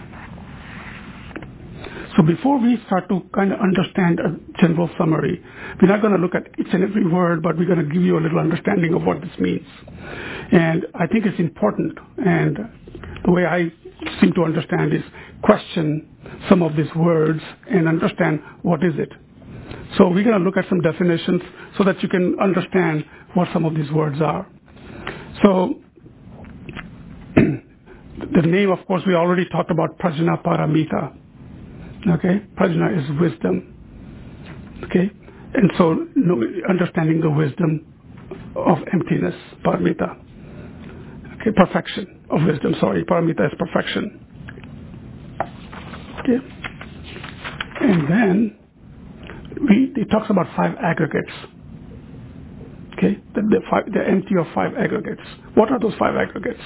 So before we start to kind of understand a general summary, we're not going to look at each and every word, but we're going to give you a little understanding of what this means. And I think it's important, and the way I seem to understand is question some of these words and understand what is it. So we're going to look at some definitions so that you can understand what some of these words are. So the name, of course, we already talked about Prajna Paramita. Okay, prajna is wisdom. Okay, and so no, understanding the wisdom of emptiness, paramita. Okay, perfection of wisdom. Sorry, paramita is perfection. Okay, and then we it talks about five aggregates. Okay, the, the five, they're empty of five aggregates. What are those five aggregates?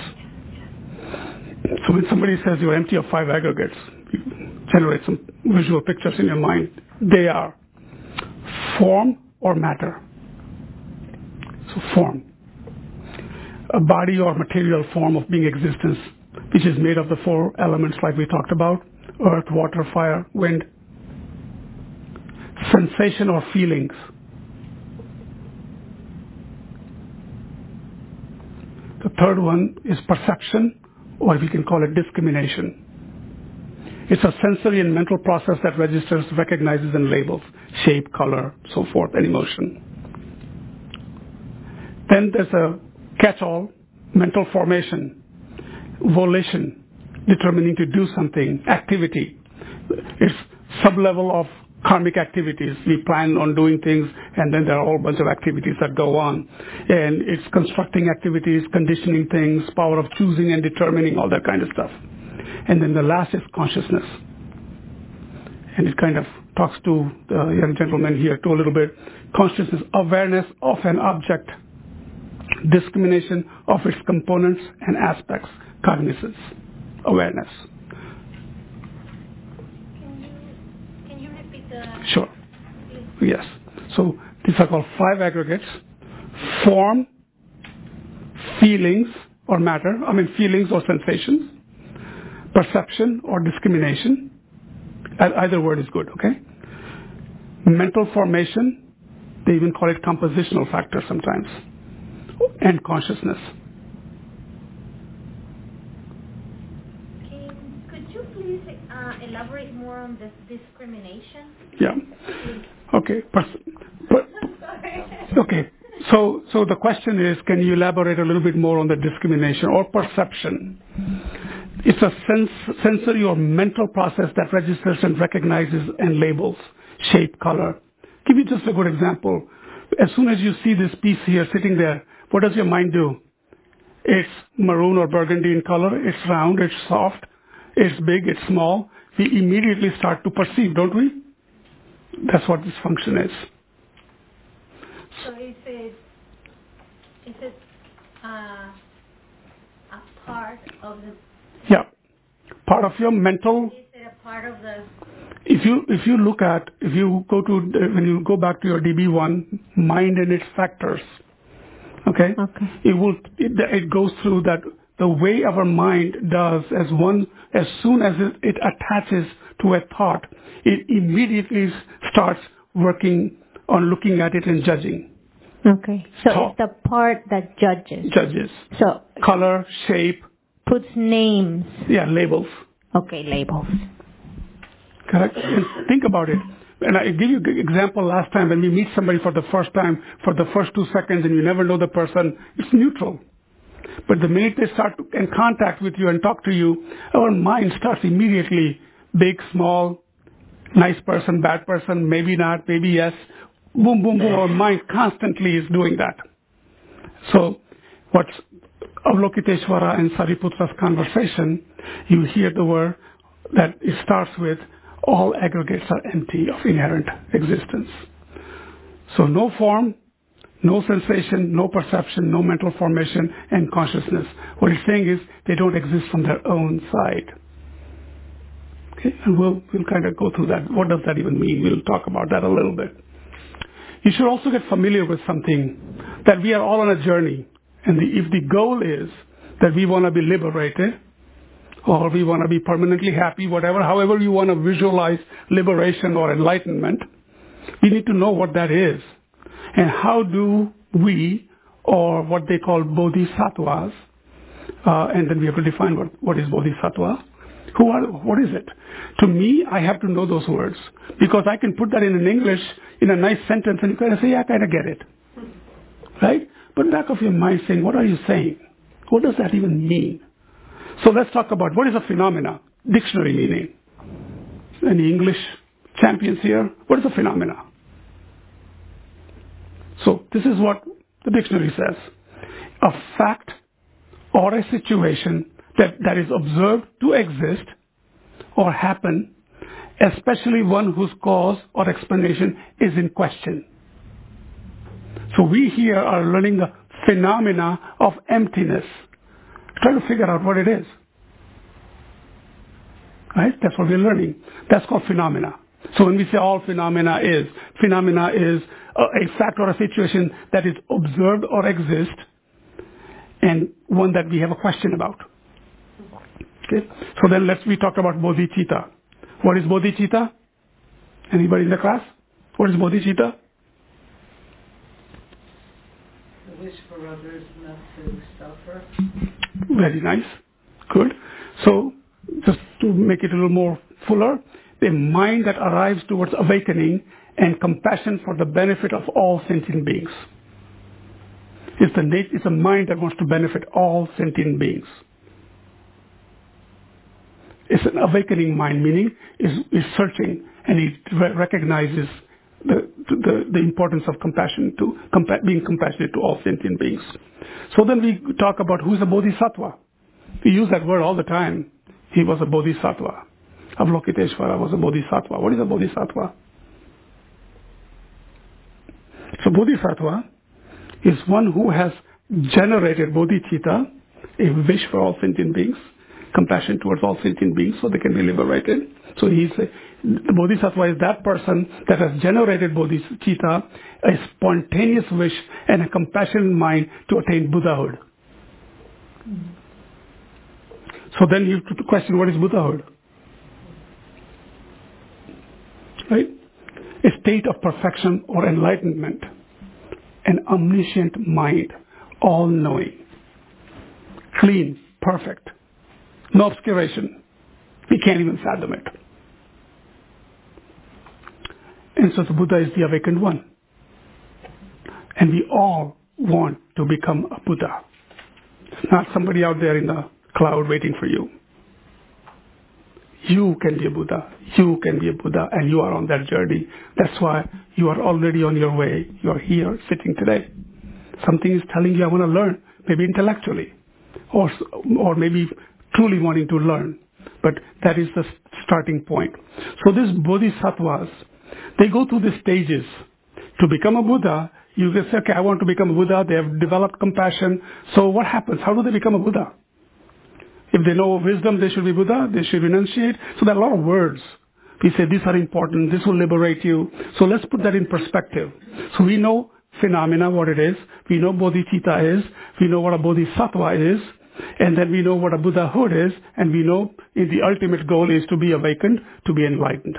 So when somebody says you're empty of five aggregates, you generate some visual pictures in your mind. They are form or matter. So form. A body or material form of being existence, which is made of the four elements like we talked about: earth, water, fire, wind. Sensation or feelings. The third one is perception, or we can call it discrimination. It's a sensory and mental process that registers, recognizes, and labels shape, color, so forth, and emotion. Then there's a catch-all, mental formation, volition, determining to do something, activity. It's sub-level of karmic activities. We plan on doing things, and then there are a whole bunch of activities that go on. And it's constructing activities, conditioning things, power of choosing and determining, all that kind of stuff. And then the last is consciousness. And it kind of talks to the young gentleman here too a little bit. Consciousness, awareness of an object, discrimination of its components and aspects, cognizance, awareness. Can you, can you repeat the... Sure. Yes. So these are called five aggregates. Form, feelings or matter, I mean feelings or sensations, perception or discrimination. Either word is good, okay? Mental formation, they even call it compositional factor sometimes, and consciousness. Okay. Could you please uh, elaborate more on this discrimination? Yeah. Okay. Pers- per- okay. So, so the question is, can you elaborate a little bit more on the discrimination or perception? It's a sense, sensory or mental process that registers and recognizes and labels shape, color. Give you just a good example. As soon as you see this piece here sitting there, what does your mind do? It's maroon or burgundy in color. It's round. It's soft. it's big, it's small, we immediately start to perceive, don't we? That's what this function is. So is it, is it uh, a part of the... Yeah. Part of your mental... Is it a part of the... If you if you look at, if you go to, when you go back to your D B one, mind and its factors, okay? Okay. It will, it, it goes through that the way our mind does as one, as soon as it, it attaches to a thought, it immediately starts working on looking at it and judging. Okay. So Thought. it's the part that judges. Judges. So Color, shape. puts names. Yeah, labels. Okay, labels. Correct? And think about it. And I give you an example last time when we meet somebody for the first time, for the first two seconds and you never know the person, it's neutral. But the minute they start to, in contact with you and talk to you, our mind starts immediately, big, small, nice person, bad person, maybe not, maybe yes. Boom, boom, boom. Our mind constantly is doing that. So what's Avalokiteshvara and Sariputra's conversation, you hear the word that it starts with, all aggregates are empty of inherent existence. So no form, no sensation, no perception, no mental formation, and consciousness. What it's saying is they don't exist from their own side. Okay, and we'll, we'll kind of go through that. What does that even mean? We'll talk about that a little bit. You should also get familiar with something, that we are all on a journey. And the, if the goal is that we want to be liberated, or we want to be permanently happy, whatever, however you want to visualize liberation or enlightenment, we need to know what that is. And how do we, or what they call bodhisattvas, uh, and then we have to define what, what is bodhisattva. Who are, what is it? To me, I have to know those words. Because I can put that in an English, in a nice sentence, and you kind of say, yeah, I kind of get it. Right? But in the back of your mind saying, what are you saying? What does that even mean? So let's talk about what is a phenomena, dictionary meaning. Any English champions here? What is a phenomena? So this is what the dictionary says. A fact or a situation that, that is observed to exist or happen, especially one whose cause or explanation is in question. So we here are learning the phenomena of emptiness. Try to figure out what it is. Right? That's what we're learning. That's called phenomena. So when we say all phenomena is, phenomena is a, a fact or a situation that is observed or exists, and one that we have a question about. Okay? So then let's, we talk about bodhicitta. What is bodhicitta? Anybody in the class? What is bodhicitta? The wish for others not to suffer. Very nice. Good. So, just to make it a little more fuller, the mind that arrives towards awakening and compassion for the benefit of all sentient beings. It's, the, it's a mind that wants to benefit all sentient beings. It's an awakening mind, meaning is is searching, and it re- recognizes the, the the importance of compassion to compa- being compassionate to all sentient beings. So then we talk about who is a bodhisattva. We use that word all the time. He was a bodhisattva. Avalokiteshvara was a bodhisattva. What is a bodhisattva? So bodhisattva is one who has generated bodhicitta, a wish for all sentient beings, compassion towards all sentient beings so they can be liberated. So he's a, the bodhisattva is that person that has generated bodhicitta, a spontaneous wish and a compassionate mind to attain Buddhahood. Mm-hmm. So then you have to question, what is Buddhahood? Right? A state of perfection or enlightenment. An omniscient mind, all-knowing, clean, perfect, no obscuration. We can't even fathom it. And so the Buddha is the awakened one. And we all want to become a Buddha. It's not somebody out there in the cloud waiting for you. You can be a Buddha. You can be a Buddha, and you are on that journey. That's why you are already on your way. You are here, sitting today. Something is telling you, I want to learn, maybe intellectually, or or maybe truly wanting to learn. but that is the starting point. So these bodhisattvas, they go through the stages. To become a Buddha, you can say, okay, I want to become a Buddha. They have developed compassion. So what happens? How do they become a Buddha? If they know wisdom, they should be Buddha. They should renunciate. So there are a lot of words. We say these are important. This will liberate you. So let's put that in perspective. So we know phenomena, what it is. We know bodhicitta is. We know what a bodhisattva is. And then we know what a Buddhahood is. And we know the ultimate goal is to be awakened, to be enlightened.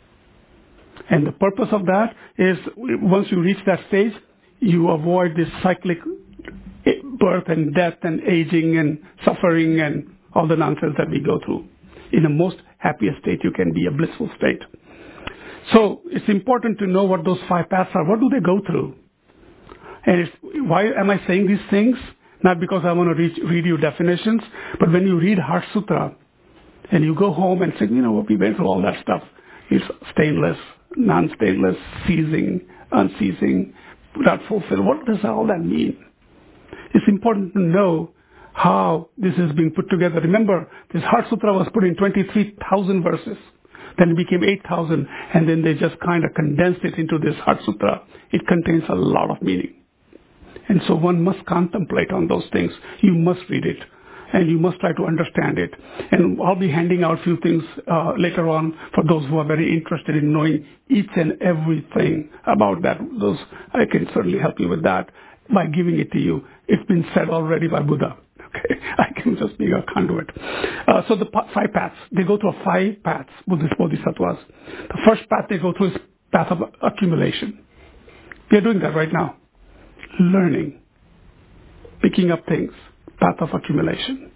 And the purpose of that is once you reach that stage, you avoid this cyclic birth and death and aging and suffering and all the nonsense that we go through. In the most happiest state, you can be a blissful state. So it's important to know what those five paths are. What do they go through? And it's, why am I saying these things? Not because I want to read, read you definitions, but when you read Heart Sutra and you go home and say, you know, we went through all that stuff. It's stainless, non-stainless, ceasing, unceasing, without fulfill. What does all that mean? It's important to know how this is being put together. Remember, this Heart Sutra was put in twenty-three thousand verses. Then it became eight thousand, and then they just kind of condensed it into this Heart Sutra. It contains a lot of meaning. And so one must contemplate on those things. You must read it. And you must try to understand it. And I'll be handing out a few things uh, later on for those who are very interested in knowing each and everything about that. Those I can certainly help you with that by giving it to you. It's been said already by Buddha. Okay, I can just be a conduit. Uh, so the five paths, they go through five paths, Buddhist bodhisattvas. The first path they go through is path of accumulation. We are doing that right now. Learning, picking up things, path of accumulation.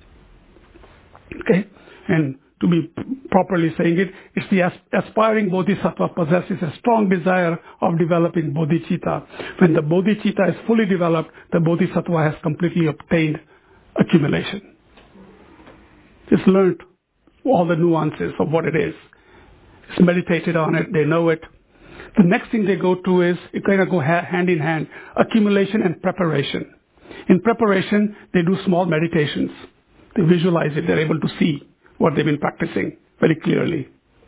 Okay? And to be properly saying it, it's the aspiring bodhisattva possesses a strong desire of developing bodhicitta. When the bodhicitta is fully developed, the bodhisattva has completely obtained accumulation. It's learned all the nuances of what it is. It's meditated on it, they know it. The next thing they go to is, it kind of go hand in hand, accumulation and preparation. In preparation, they do small meditations. They visualize it. They're able to see what they've been practicing very clearly.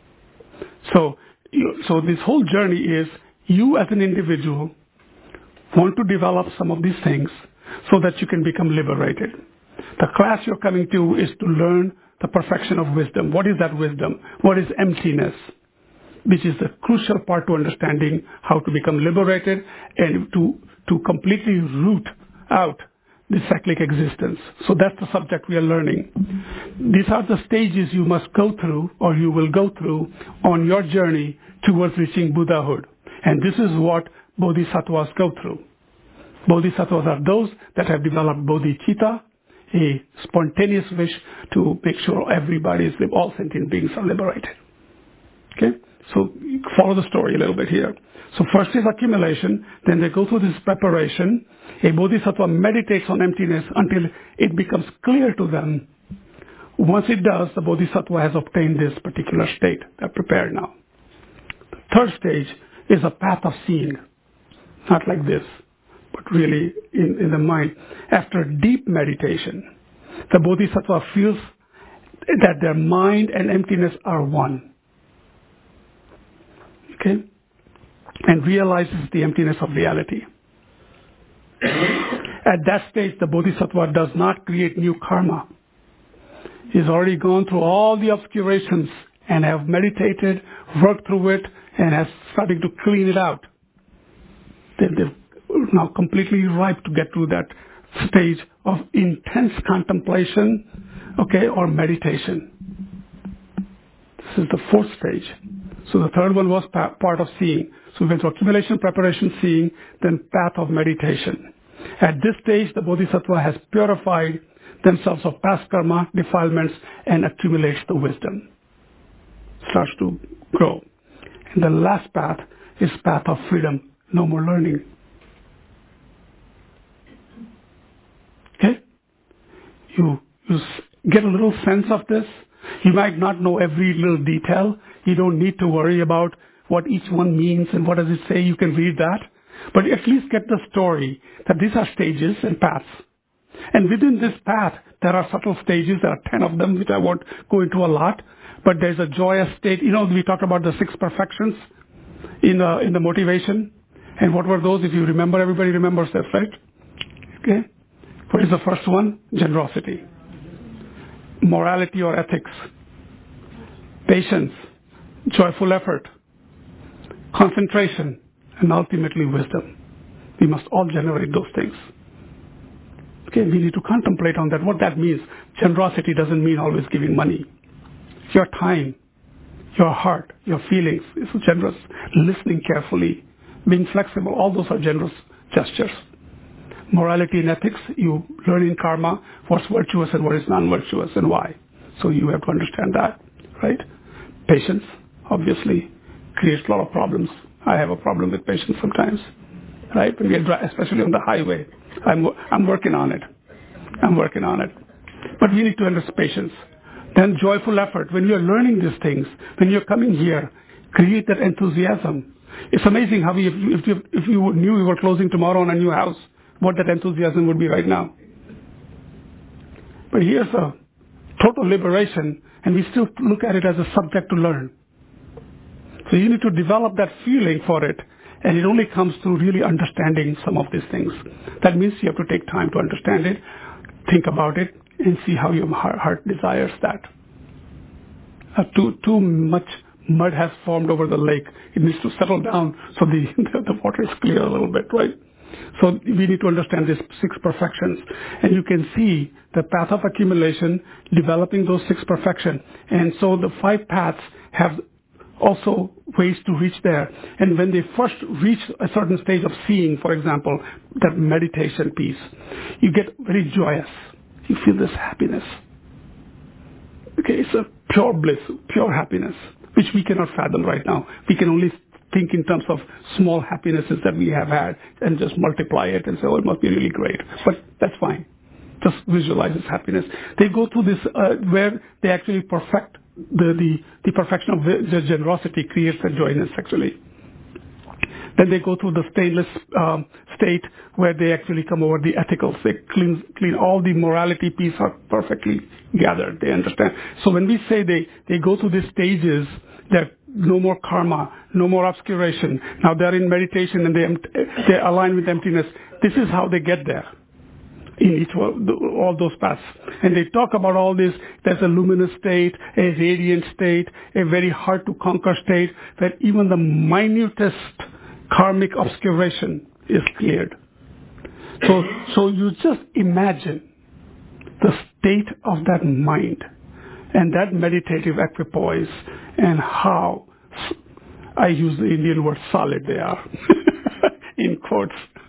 So, you, so this whole journey is, you as an individual want to develop some of these things so that you can become liberated. The class you're coming to is to learn the perfection of wisdom. What is that wisdom? What is emptiness? Which is the crucial part to understanding how to become liberated and to, to completely root out the cyclic existence. So that's the subject we are learning. These are the stages you must go through, or you will go through, on your journey towards reaching Buddhahood. And this is what bodhisattvas go through. Bodhisattvas are those that have developed bodhicitta, a spontaneous wish to make sure everybody is, all sentient beings are liberated. Okay? So follow the story a little bit here. So first is accumulation, then they go through this preparation. A bodhisattva meditates on emptiness until it becomes clear to them. Once it does, the bodhisattva has obtained this particular state. They're prepared now. The third stage is a path of seeing. Not like this, but really in, in the mind. After deep meditation, the bodhisattva feels that their mind and emptiness are one. Okay? And realizes the emptiness of reality. At that stage, the bodhisattva does not create new karma. He's already gone through all the obscurations and have meditated, worked through it, and has started to clean it out. They're now completely ripe to get to that stage of intense contemplation, okay, or meditation. This is the fourth stage. So the third one was pa- part of seeing. So we went to accumulation, preparation, seeing, then path of meditation. At this stage, the bodhisattva has purified themselves of past karma, defilements, and accumulates the wisdom. Starts to grow. And the last path is path of freedom. No more learning. Okay? You, you get a little sense of this. You might not know every little detail. You don't need to worry about what each one means and what does it say. You can read that. But at least get the story that these are stages and paths. And within this path, there are subtle stages. There are ten of them, which I won't go into a lot. But there's a joyous state. You know, we talked about the six perfections in the, in the motivation. And what were those? If you remember, everybody remembers that, right? Okay. What is the first one? Generosity. Morality or ethics. Patience. Joyful effort. Concentration. And ultimately wisdom. We must all generate those things. Okay, we need to contemplate on that, what that means. Generosity doesn't mean always giving money. Your time, your heart, your feelings is generous. Listening carefully, being flexible, all those are generous gestures. Morality and ethics, you learn in karma what's virtuous and what is non-virtuous and why. So you have to understand that, right? Patience, obviously, creates a lot of problems. I have a problem with patience sometimes, right? When we are, especially on the highway. I'm, I'm working on it. I'm working on it. But we need to understand patience. Then joyful effort. When you're learning these things, when you're coming here, create that enthusiasm. It's amazing how we, if you, if you, if you knew we were closing tomorrow on a new house, what that enthusiasm would be right now. But here's a total liberation, and we still look at it as a subject to learn. So you need to develop that feeling for it, and it only comes through really understanding some of these things. That means you have to take time to understand it, think about it, and see how your heart desires that. Uh, too, too much mud has formed over the lake. It needs to settle down so the, the water is clear a little bit, right? So we need to understand these six perfections. And you can see the path of accumulation, developing those six perfections. And so the five paths have also ways to reach there. And when they first reach a certain stage of seeing, for example, that meditation piece, you get very joyous. You feel this happiness. Okay, it's a pure bliss, pure happiness, which we cannot fathom right now. We can only think in terms of small happinesses that we have had and just multiply it and say, oh, it must be really great. But that's fine. Just visualize this happiness. They go through this uh, where they actually perfect the, the, the perfection of the generosity creates the joyness actually. Then they go through the stainless um, state where they actually come over the ethicals. They clean, clean all the morality piece are perfectly gathered. They understand. So when we say they, they go through these stages, that no more karma, no more obscuration. Now they're in meditation and they, they align with emptiness. This is how they get there. In each one, all those paths. And they talk about all this. There's a luminous state, a radiant state, a very hard to conquer state, where even the minutest karmic obscuration is cleared. So, so you just imagine the state of that mind and that meditative equipoise and how, I use the Indian word solid they are, in quotes.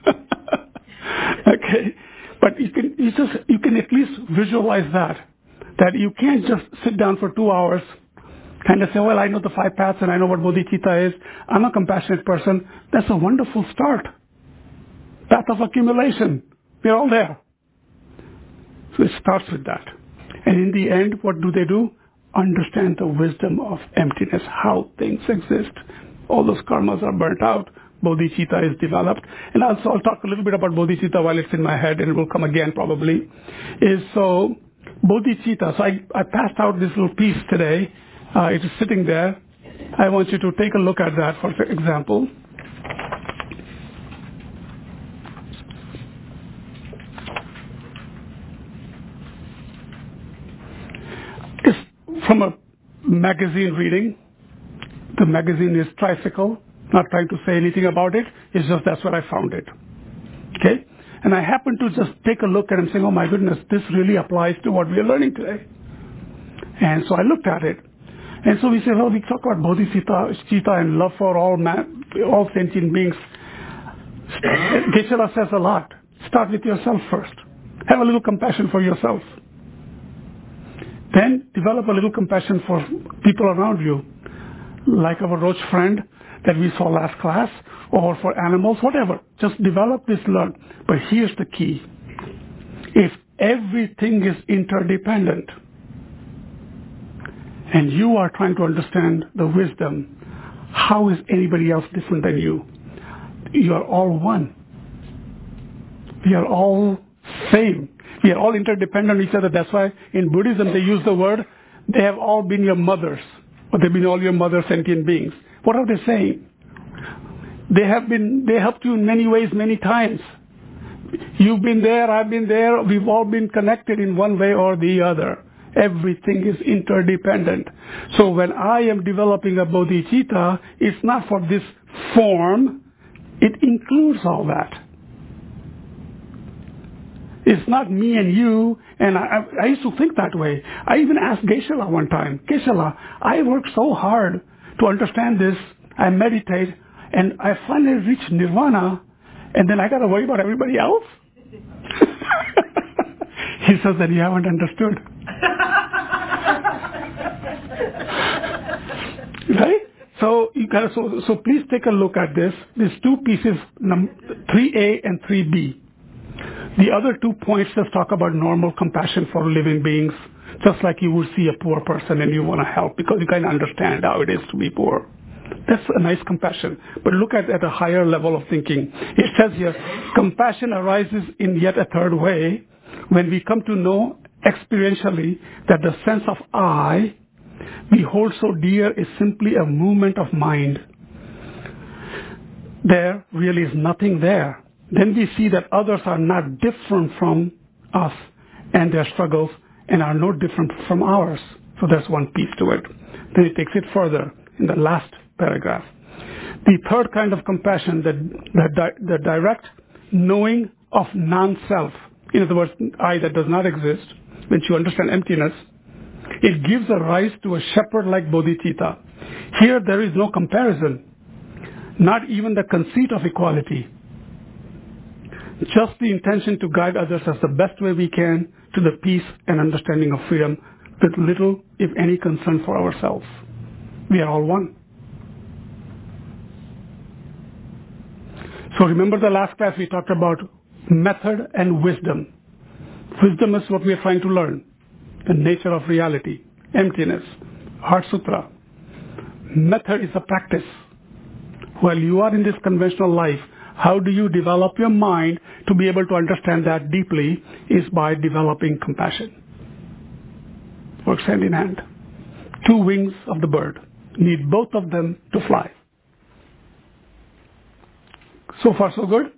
Okay. But you can, you just, you can at least visualize that, that you can't just sit down for two hours, kind of say, well, I know the five paths and I know what bodhicitta is. I'm a compassionate person. That's a wonderful start. Path of accumulation. We're all there. So it starts with that. And in the end, what do they do? Understand the wisdom of emptiness, how things exist. All those karmas are burnt out. Bodhicitta is developed. And also I'll talk a little bit about bodhicitta while it's in my head, and it will come again probably. Is so, bodhicitta. So I, I passed out this little piece today. Uh, it is sitting there. I want you to take a look at that, for example. It's from a magazine reading. The magazine is Tricycle. Not trying to say anything about it. It's just that's where I found it. Okay? And I happened to just take a look at it and saying, oh my goodness, this really applies to what we are learning today. And so I looked at it. And so we say, well, we talk about bodhicitta and love for all man, all sentient beings. Geshe-la says a lot. Start with yourself first. Have a little compassion for yourself. Then develop a little compassion for people around you. Like our roach friend that we saw last class, or for animals, whatever. Just develop this learn. But here's the key. If everything is interdependent, and you are trying to understand the wisdom, how is anybody else different than you? You are all one. We are all same. We are all interdependent on each other. That's why in Buddhism they use the word, they have all been your mothers, or they've been all your mother sentient beings. What are they saying? They have been, they helped you in many ways, many times. You've been there, I've been there, we've all been connected in one way or the other. Everything is interdependent. So when I am developing a bodhicitta, it's not for this form, it includes all that. It's not me and you, and I, I used to think that way. I even asked Geshe-la one time, Geshe-la, I work so hard to understand this, I meditate, and I finally reach nirvana, and then I got to worry about everybody else? He says that you haven't understood. Right? So you gotta, so, so please take a look at this. There's two pieces, num, three A and three B. The other two points just talk about normal compassion for living beings, just like you would see a poor person and you want to help because you kind of understand how it is to be poor. That's a nice compassion. But look at at a higher level of thinking. It says here, compassion arises in yet a third way when we come to know experientially that the sense of I we hold so dear is simply a movement of mind. There really is nothing there. Then we see that others are not different from us and their struggles and are no different from ours. So there's one piece to it. Then it takes it further in the last paragraph. The third kind of compassion, the, the, the direct knowing of non-self, in other words, I that does not exist, when you understand emptiness, it gives a rise to a shepherd-like bodhicitta. Here there is no comparison, not even the conceit of equality. Just the intention to guide others as the best way we can to the peace and understanding of freedom with little, if any, concern for ourselves. We are all one. So remember the last class we talked about method and wisdom. Wisdom is what we are trying to learn. The nature of reality, emptiness, Heart Sutra. Method is a practice. While you are in this conventional life, how do you develop your mind to be able to understand that deeply is by developing compassion. Works hand in hand. Two wings of the bird. Need both of them to fly. So far so good?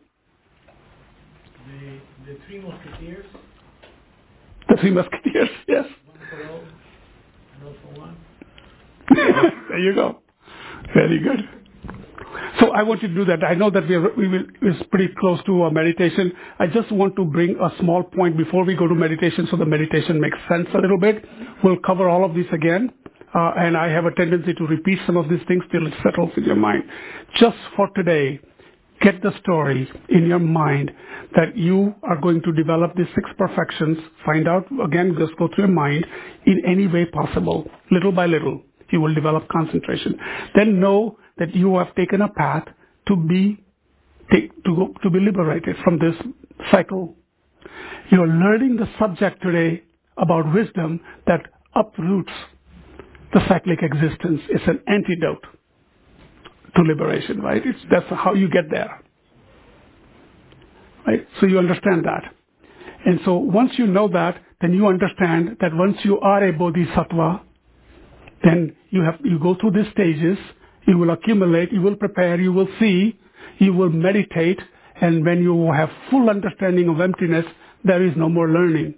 The, the Three Musketeers. The Three Musketeers, yes. One for all, and all for one. There you go. Very good. So I want you to do that. I know that we are, we will, it's pretty close to a meditation. I just want to bring a small point before we go to meditation so the meditation makes sense a little bit. We'll cover all of this again. Uh, and I have a tendency to repeat some of these things till it settles in your mind. Just for today, get the story in your mind that you are going to develop these six perfections. Find out, again, just go through your mind in any way possible. Little by little, you will develop concentration. Then know that you have taken a path to be take, to go, to be liberated from this cycle. You are learning the subject today about wisdom that uproots the cyclic existence. It's an antidote to liberation, right? It's, that's how you get there, right? So you understand that. And so once you know that, then you understand that once you are a bodhisattva, then you have, you go through these stages, you will accumulate, you will prepare, you will see, you will meditate, and when you have full understanding of emptiness, there is no more learning.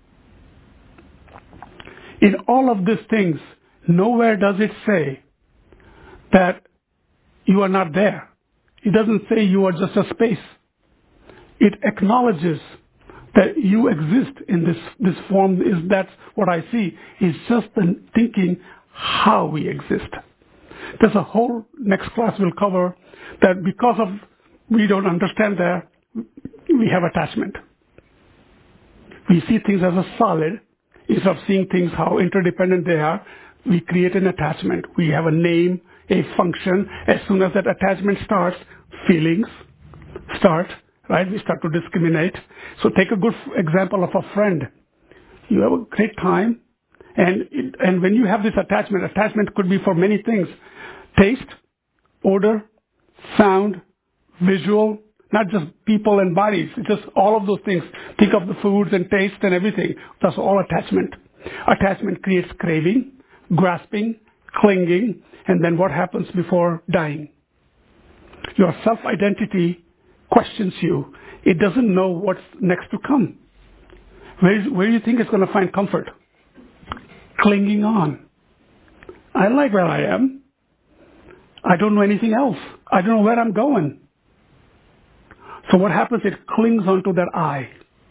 In all of these things, nowhere does it say that you are not there. It doesn't say you are just a space. It acknowledges that you exist in this, this form. Is that's what I see. It's just the thinking how we exist. There's a whole next class will cover that because of we don't understand that, we have attachment. We see things as a solid instead of seeing things how interdependent they are. We create an attachment. We have a name, a function. As soon as that attachment starts, feelings start, right? We start to discriminate. So take a good example of a friend. You have a great time, and it, and when you have this attachment, attachment could be for many things. Taste, odor, sound, visual. not just people and bodies. It's just all of those things. Think of the foods and taste and everything. That's all attachment. Attachment creates craving, grasping, clinging, and then what happens before dying? Your self-identity questions you. It doesn't know what's next to come. Where, is, where do you think it's going to find comfort? Clinging on. I like where I am. I don't know anything else. I don't know where I'm going. So what happens? It clings onto that I.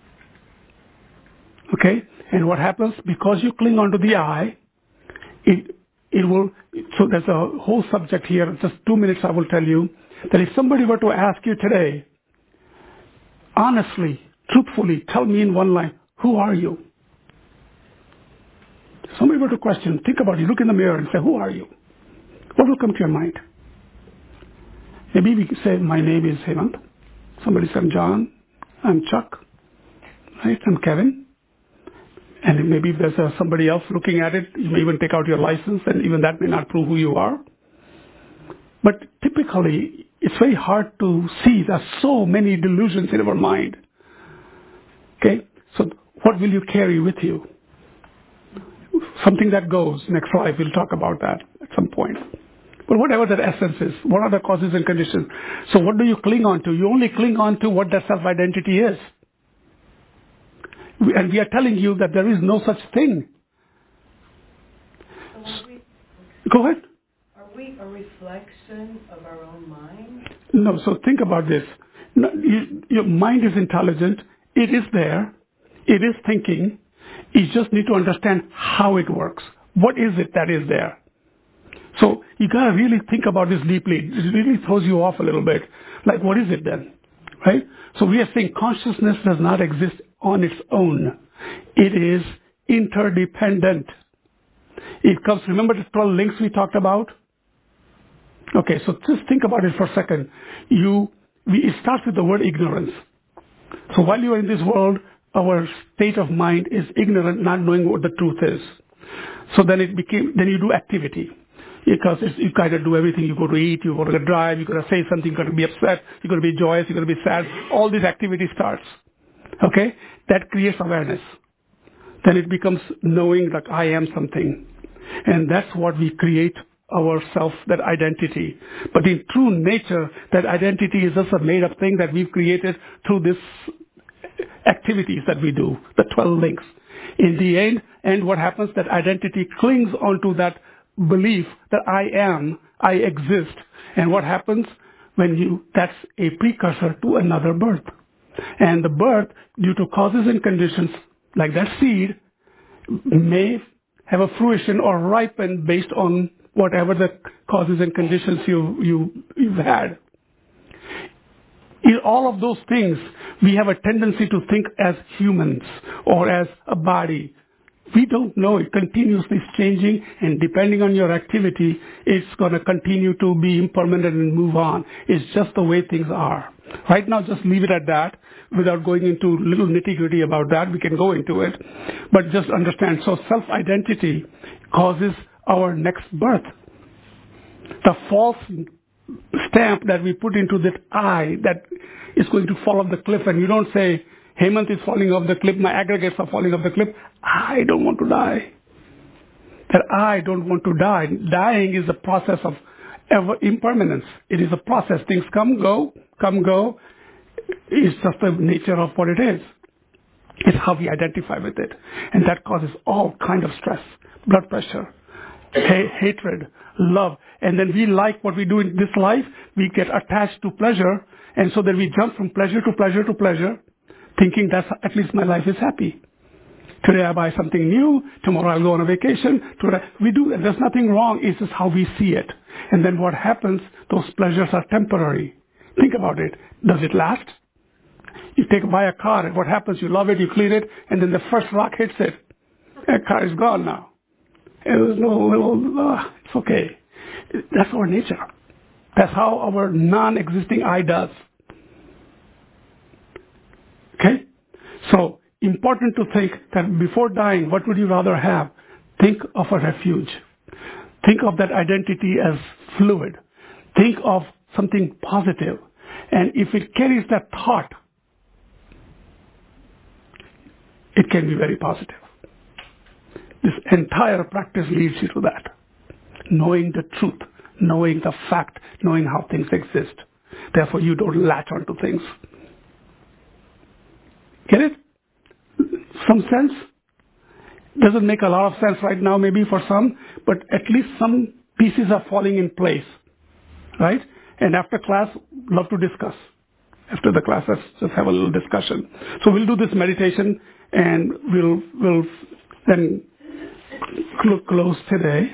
Okay? And what happens? Because you cling onto the I, it it will, so there's a whole subject here, just two minutes I will tell you, that if somebody were to ask you today, honestly, truthfully, tell me in one line, who are you? Somebody were to question, think about it, look in the mirror and say, who are you? What will come to your mind? Maybe we could say, my name is Hemant. Somebody said, I'm John. I'm Chuck. Right? I'm Kevin. And maybe if there's uh, somebody else looking at it, you may even take out your license, and even that may not prove who you are. But typically, it's very hard to see. There's so many delusions in our mind. Okay? So what will you carry with you? Something that goes. Next slide, we'll talk about that at some point. But whatever that essence is, what are the causes and conditions? So what do you cling on to? You only cling on to what that self-identity is. We, and we are telling you that there is no such thing. So are we, Go ahead. Are we a reflection of our own mind? No, so think about this. No, you, your mind is intelligent. It is there. It is thinking. You just need to understand how it works. What is it that is there? So you gotta really think about this deeply. It really throws you off a little bit. Like, what is it then? Right? So we are saying consciousness does not exist on its own. It is interdependent. It comes, remember the twelve links we talked about? Okay, so just think about it for a second. You, we, it starts with the word ignorance. So while you are in this world, our state of mind is ignorant, not knowing what the truth is. So then it became, then you do activity. Because it's, you kind of do everything. You go to eat, you go to drive, you got to say something, you got to be upset, you got to be joyous, you got to be sad. All this activity starts. Okay? That creates awareness. Then it becomes knowing that I am something. And that's what we create ourself, that identity. But in true nature, that identity is just a made up thing that we've created through this activities that we do, the twelve links. In the end, and what happens, that identity clings onto that belief that I am, I exist. And what happens when you, that's a precursor to another birth. And the birth, due to causes and conditions, like that seed, may have a fruition or ripen based on whatever the causes and conditions you, you, you've had. In all of those things, we have a tendency to think as humans or as a body. We don't know. It continuously is changing, and depending on your activity, it's going to continue to be impermanent and move on. It's just the way things are. Right now, just leave it at that without going into little nitty-gritty about that. We can go into it. But just understand, so self-identity causes our next birth. The false stamp that we put into that I that is going to fall off the cliff, and you don't say, Hemant is falling off the cliff, my aggregates are falling off the cliff. I don't want to die. That I don't want to die. Dying is a process of ever impermanence. It is a process. Things come, go, come, go. It's just the nature of what it is. It's how we identify with it. And that causes all kind of stress, blood pressure, ha- hatred, love. And then we like what we do in this life. We get attached to pleasure. And so then we jump from pleasure to pleasure to pleasure, thinking that's at least my life is happy. Today I buy something new. Tomorrow I'll go on a vacation. Today, we do that. There's nothing wrong. It's just how we see it. And then what happens, those pleasures are temporary. Think about it. Does it last? You take buy a car, and what happens? You love it, you clean it, and then the first rock hits it. That car is gone now. It was no little, uh, it's okay. That's our nature. That's how our non-existing I does. Okay? So, important to think that before dying, what would you rather have? Think of a refuge. Think of that identity as fluid. Think of something positive. And if it carries that thought, it can be very positive. This entire practice leads you to that. Knowing the truth, knowing the fact, knowing how things exist. Therefore, you don't latch onto things. Get it? Some sense? Doesn't make a lot of sense right now, maybe for some, but at least some pieces are falling in place, right? And after class, love to discuss. After the class, let's just have a little discussion. So we'll do this meditation, and we'll we'll then close today.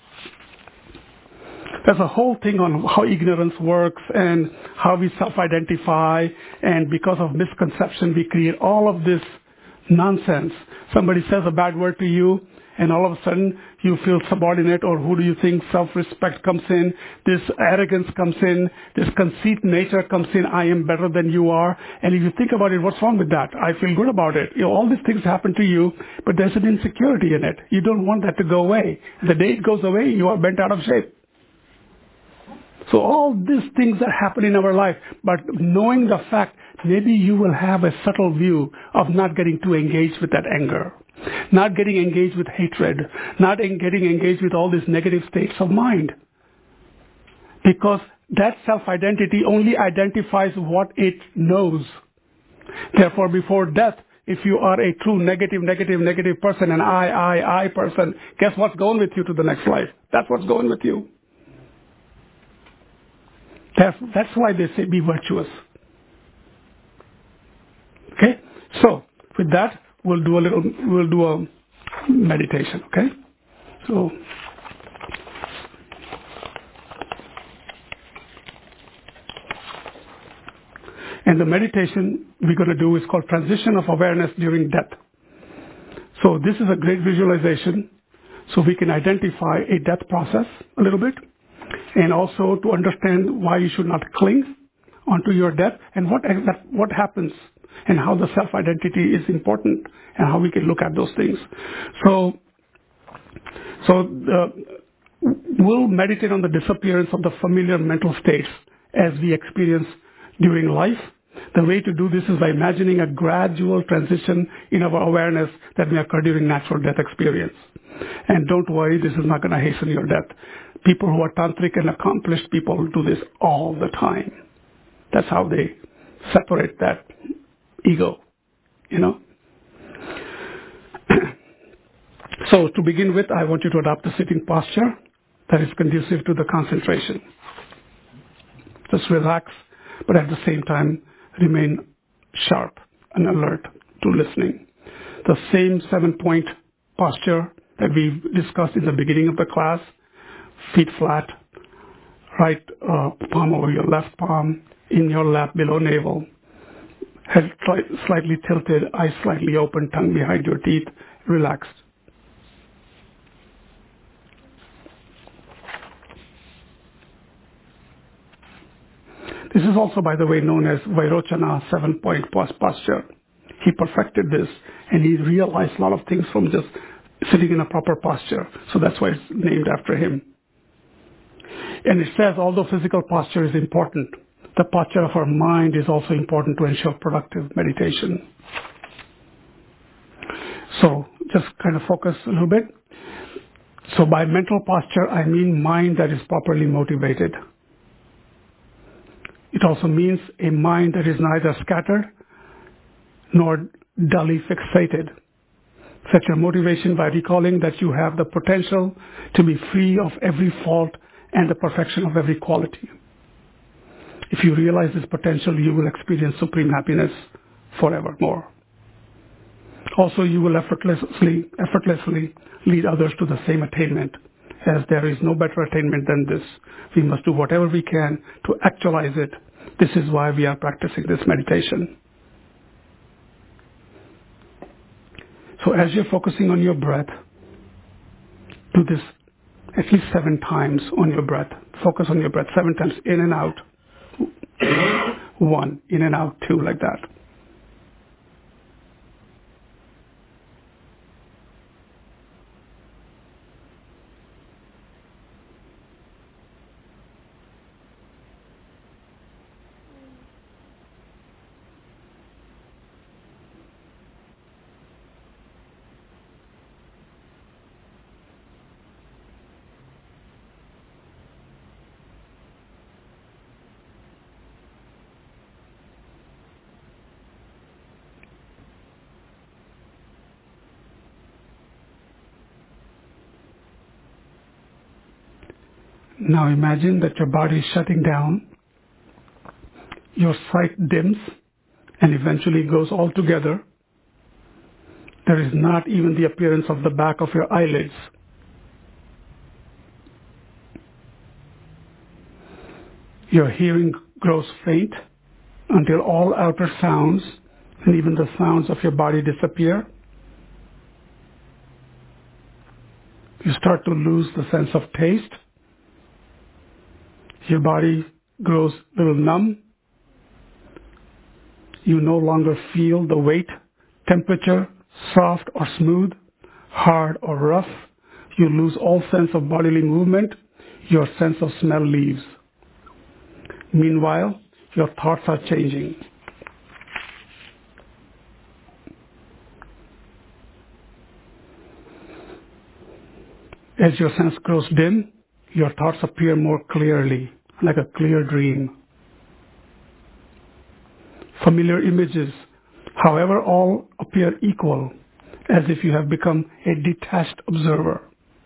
There's a whole thing on how ignorance works and how we self-identify, and because of misconception, we create all of this nonsense. Somebody says a bad word to you, and all of a sudden you feel subordinate, or who do you think? Self-respect comes in, this arrogance comes in, this conceit nature comes in, I am better than you are. And if you think about it, what's wrong with that? I feel good about it. You know, all these things happen to you, but there's an insecurity in it. You don't want that to go away. The day it goes away, you are bent out of shape. So all these things that happen in our life, but knowing the fact, maybe you will have a subtle view of not getting too engaged with that anger, not getting engaged with hatred, not getting engaged with all these negative states of mind. Because that self-identity only identifies what it knows. Therefore, before death, if you are a true negative, negative, negative person, an I, I, I person, guess what's going with you to the next life? That's what's going with you. That's, that's why they say be virtuous. Okay? So, with that, we'll do a little, we'll do a meditation, okay? So, and the meditation we're going to do is called Transition of Awareness During Death. So, this is a great visualization, so we can identify a death process a little bit, and also to understand why you should not cling onto your death, and what what happens, and how the self-identity is important, and how we can look at those things. So, so uh, we'll meditate on the disappearance of the familiar mental states as we experience during life. The way to do this is by imagining a gradual transition in our awareness that may occur during natural death experience. And don't worry, this is not going to hasten your death. People who are tantric and accomplished people do this all the time. That's how they separate that ego, you know. So to begin with, I want you to adopt a sitting posture that is conducive to the concentration. Just relax, but at the same time, remain sharp and alert to listening. The same seven-point posture that we discussed in the beginning of the class, feet flat, right uh, palm over your left palm, in your lap below navel, head slightly tilted, eyes slightly open, tongue behind your teeth, relaxed. This is also, by the way, known as Vairochana seven-point posture. He perfected this, and he realized a lot of things from just sitting in a proper posture. So that's why it's named after him. And it says, although physical posture is important, the posture of our mind is also important to ensure productive meditation. So just kind of focus a little bit. So by mental posture, I mean mind that is properly motivated. It also means a mind that is neither scattered nor dully fixated. Set your motivation by recalling that you have the potential to be free of every fault and the perfection of every quality. If you realize this potential, you will experience supreme happiness forevermore. Also, you will effortlessly, effortlessly lead others to the same attainment, as there is no better attainment than this. We must do whatever we can to actualize it. This is why we are practicing this meditation. So as you're focusing on your breath, do this at least seven times on your breath. Focus on your breath seven times, in and out. One, in and out, two, like that. Now imagine that your body is shutting down, your sight dims, and eventually goes altogether. There is not even the appearance of the back of your eyelids. Your hearing grows faint until all outer sounds and even the sounds of your body disappear. You start to lose the sense of taste. Your body grows a little numb. You no longer feel the weight, temperature, soft or smooth, hard or rough. You lose all sense of bodily movement. Your sense of smell leaves. Meanwhile, your thoughts are changing. As your sense grows dim, your thoughts appear more clearly, like a clear dream. Familiar images, however, all appear equal, as if you have become a detached observer.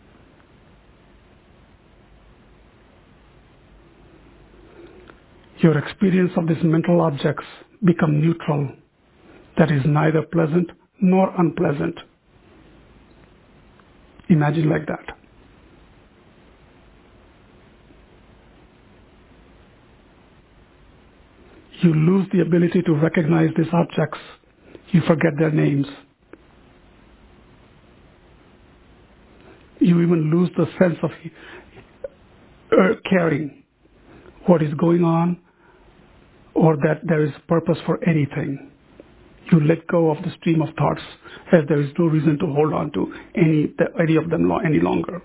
Your experience of these mental objects become neutral, that is neither pleasant nor unpleasant. Imagine like that. You lose the ability to recognize these objects. You forget their names. You even lose the sense of uh, caring what is going on or that there is purpose for anything. You let go of the stream of thoughts as there is no reason to hold on to any, any of them any longer.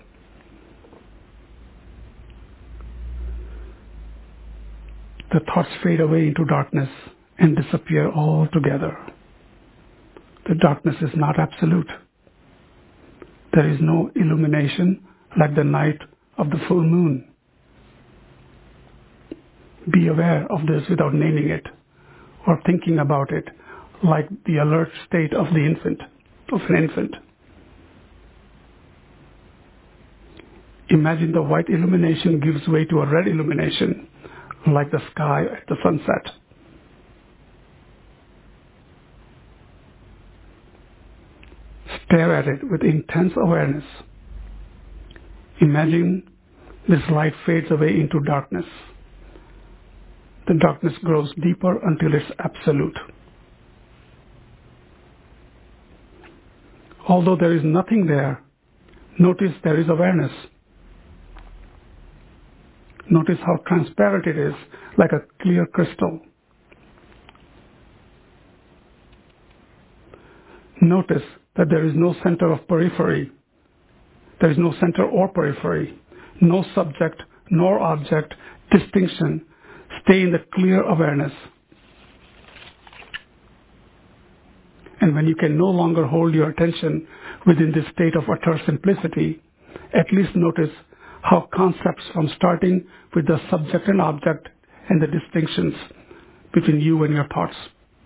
The thoughts fade away into darkness and disappear altogether. The darkness is not absolute. There is no illumination like the night of the full moon. Be aware of this without naming it or thinking about it like the alert state of the infant, of an infant. Imagine the white illumination gives way to a red illumination, like the sky at the sunset. Stare at it with intense awareness. Imagine this light fades away into darkness. The darkness grows deeper until it's absolute. Although there is nothing there, notice there is awareness. Notice how transparent it is, like a clear crystal. Notice that there is no center of periphery. There is no center or periphery, no subject nor object distinction. Stay in the clear awareness. And when you can no longer hold your attention within this state of utter simplicity, at least notice how concepts from starting with the subject and object and the distinctions between you and your thoughts.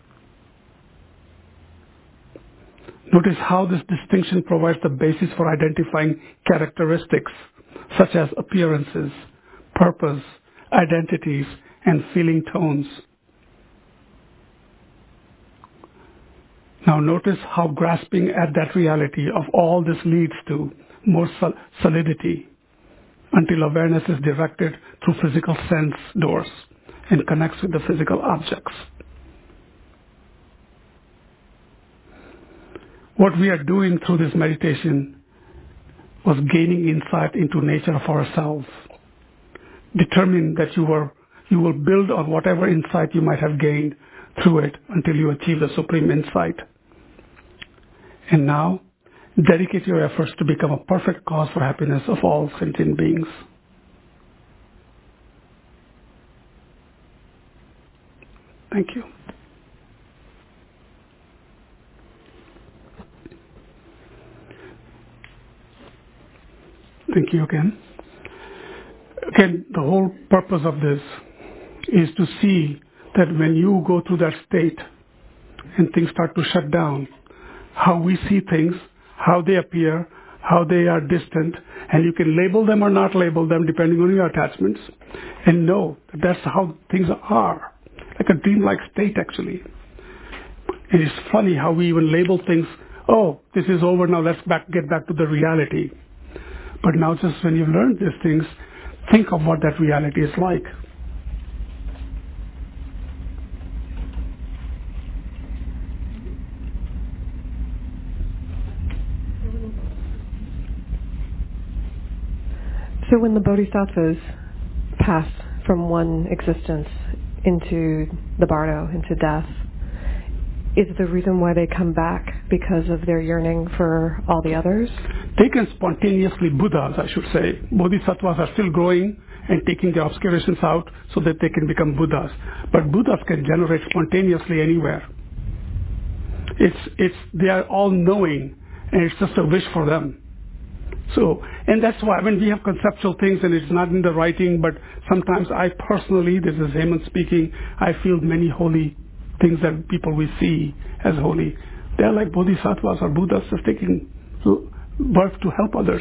Notice how this distinction provides the basis for identifying characteristics such as appearances, purpose, identities, and feeling tones. Now notice how grasping at that reality of all this leads to more sol- solidity until awareness is directed through physical sense doors and connects with the physical objects. What we are doing through this meditation was gaining insight into nature of ourselves. Determine that you are you will build on whatever insight you might have gained through it until you achieve the supreme insight. And now, dedicate your efforts to become a perfect cause for happiness of all sentient beings. Thank you. Thank you again. Again, the whole purpose of this is to see that when you go through that state and things start to shut down, how we see things, how they appear, how they are distant, and you can label them or not label them depending on your attachments, and know that that's how things are, like a dreamlike state actually. And it's funny how we even label things, oh, this is over now, let's back, get back to the reality. But now just when you learn these things, think of what that reality is like. So when the bodhisattvas pass from one existence into the bardo, into death, is the reason why they come back because of their yearning for all the others? They can spontaneously, Buddhas I should say, bodhisattvas are still growing and taking their obscurations out so that they can become Buddhas. But Buddhas can generate spontaneously anywhere. It's, it's, they are all knowing, and it's just a wish for them. So, and that's why when we have conceptual things and it's not in the writing, but sometimes I personally, this is Hemant speaking, I feel many holy things that people we see as holy. They're like bodhisattvas or Buddhas just taking birth to help others.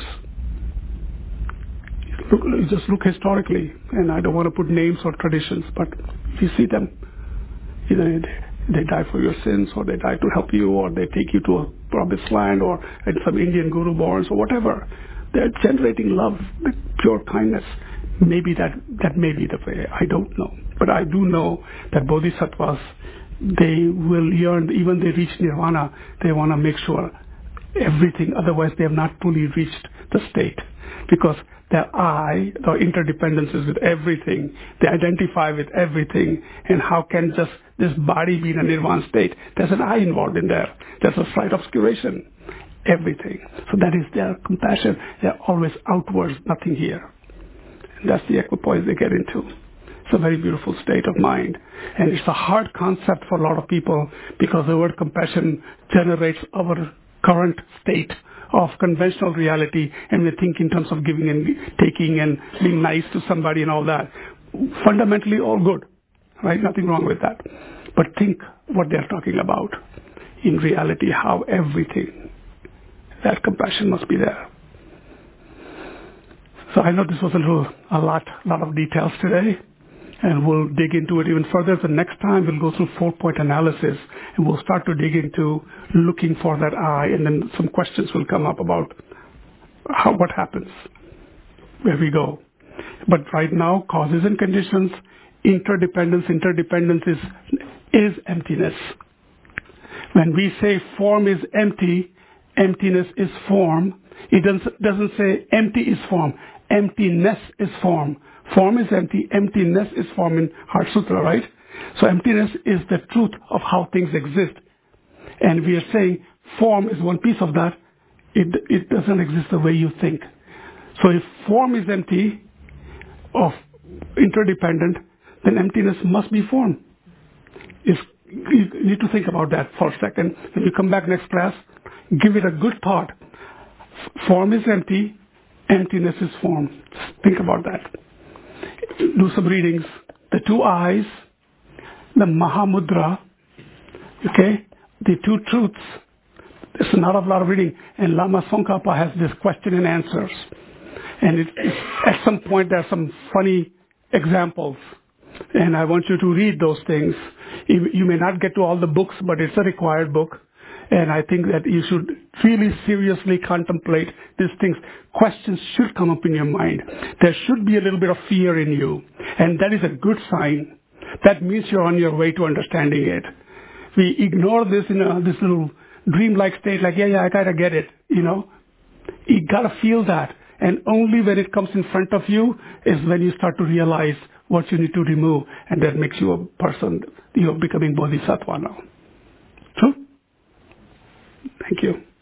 Look, just look historically, and I don't want to put names or traditions, but if you see them, either they die for your sins, or they die to help you, or they take you to a promised land, or at some Indian guru borns, or whatever. They're generating love with pure kindness. Maybe that, that may be the way. I don't know. But I do know that bodhisattvas, they will yearn, even they reach nirvana, they want to make sure everything, otherwise they have not fully reached the state. Because their I, their interdependence is with everything. They identify with everything. And how can just this body be in a nirvana state? There's an I involved in there. There's a slight obscuration. Everything. So that is their compassion. They're always outwards, nothing here. And that's the equipoise they get into. It's a very beautiful state of mind. And it's a hard concept for a lot of people because the word compassion generates our current state of conventional reality, and we think in terms of giving and taking and being nice to somebody and all that. Fundamentally all good, right? Nothing wrong with that. But think what they're talking about. In reality, how everything, that compassion must be there. So I know this was a little, a lot, lot of details today, and we'll dig into it even further. The next time we'll go through four-point analysis, and we'll start to dig into looking for that I, and then some questions will come up about how, what happens, where we go. But right now, causes and conditions, interdependence, interdependence is, is emptiness. When we say form is empty, emptiness is form. It doesn't, doesn't say empty is form. Emptiness is form. Form is empty, emptiness is form in Heart Sutra, right? So emptiness is the truth of how things exist. And we are saying form is one piece of that. It, it doesn't exist the way you think. So if form is empty, of interdependent, then emptiness must be form. It's, you need to think about that for a second. When you come back next class, give it a good thought. Form is empty, emptiness is form. Think about that. Do some readings. The two eyes, the Mahamudra, okay, the two truths. There's not a lot of reading. And Lama Tsongkhapa has this question and answers. And it, it, at some point there are some funny examples. And I want you to read those things. You, you may not get to all the books, but it's a required book. And I think that you should really seriously contemplate these things. Questions should come up in your mind. There should be a little bit of fear in you. And that is a good sign. That means you're on your way to understanding it. We ignore this in a, this little dreamlike state, like, yeah, yeah, I gotta get it, you know. You gotta feel that. And only when it comes in front of you is when you start to realize what you need to remove. And that makes you a person, you're becoming bodhisattva now. True? Thank you.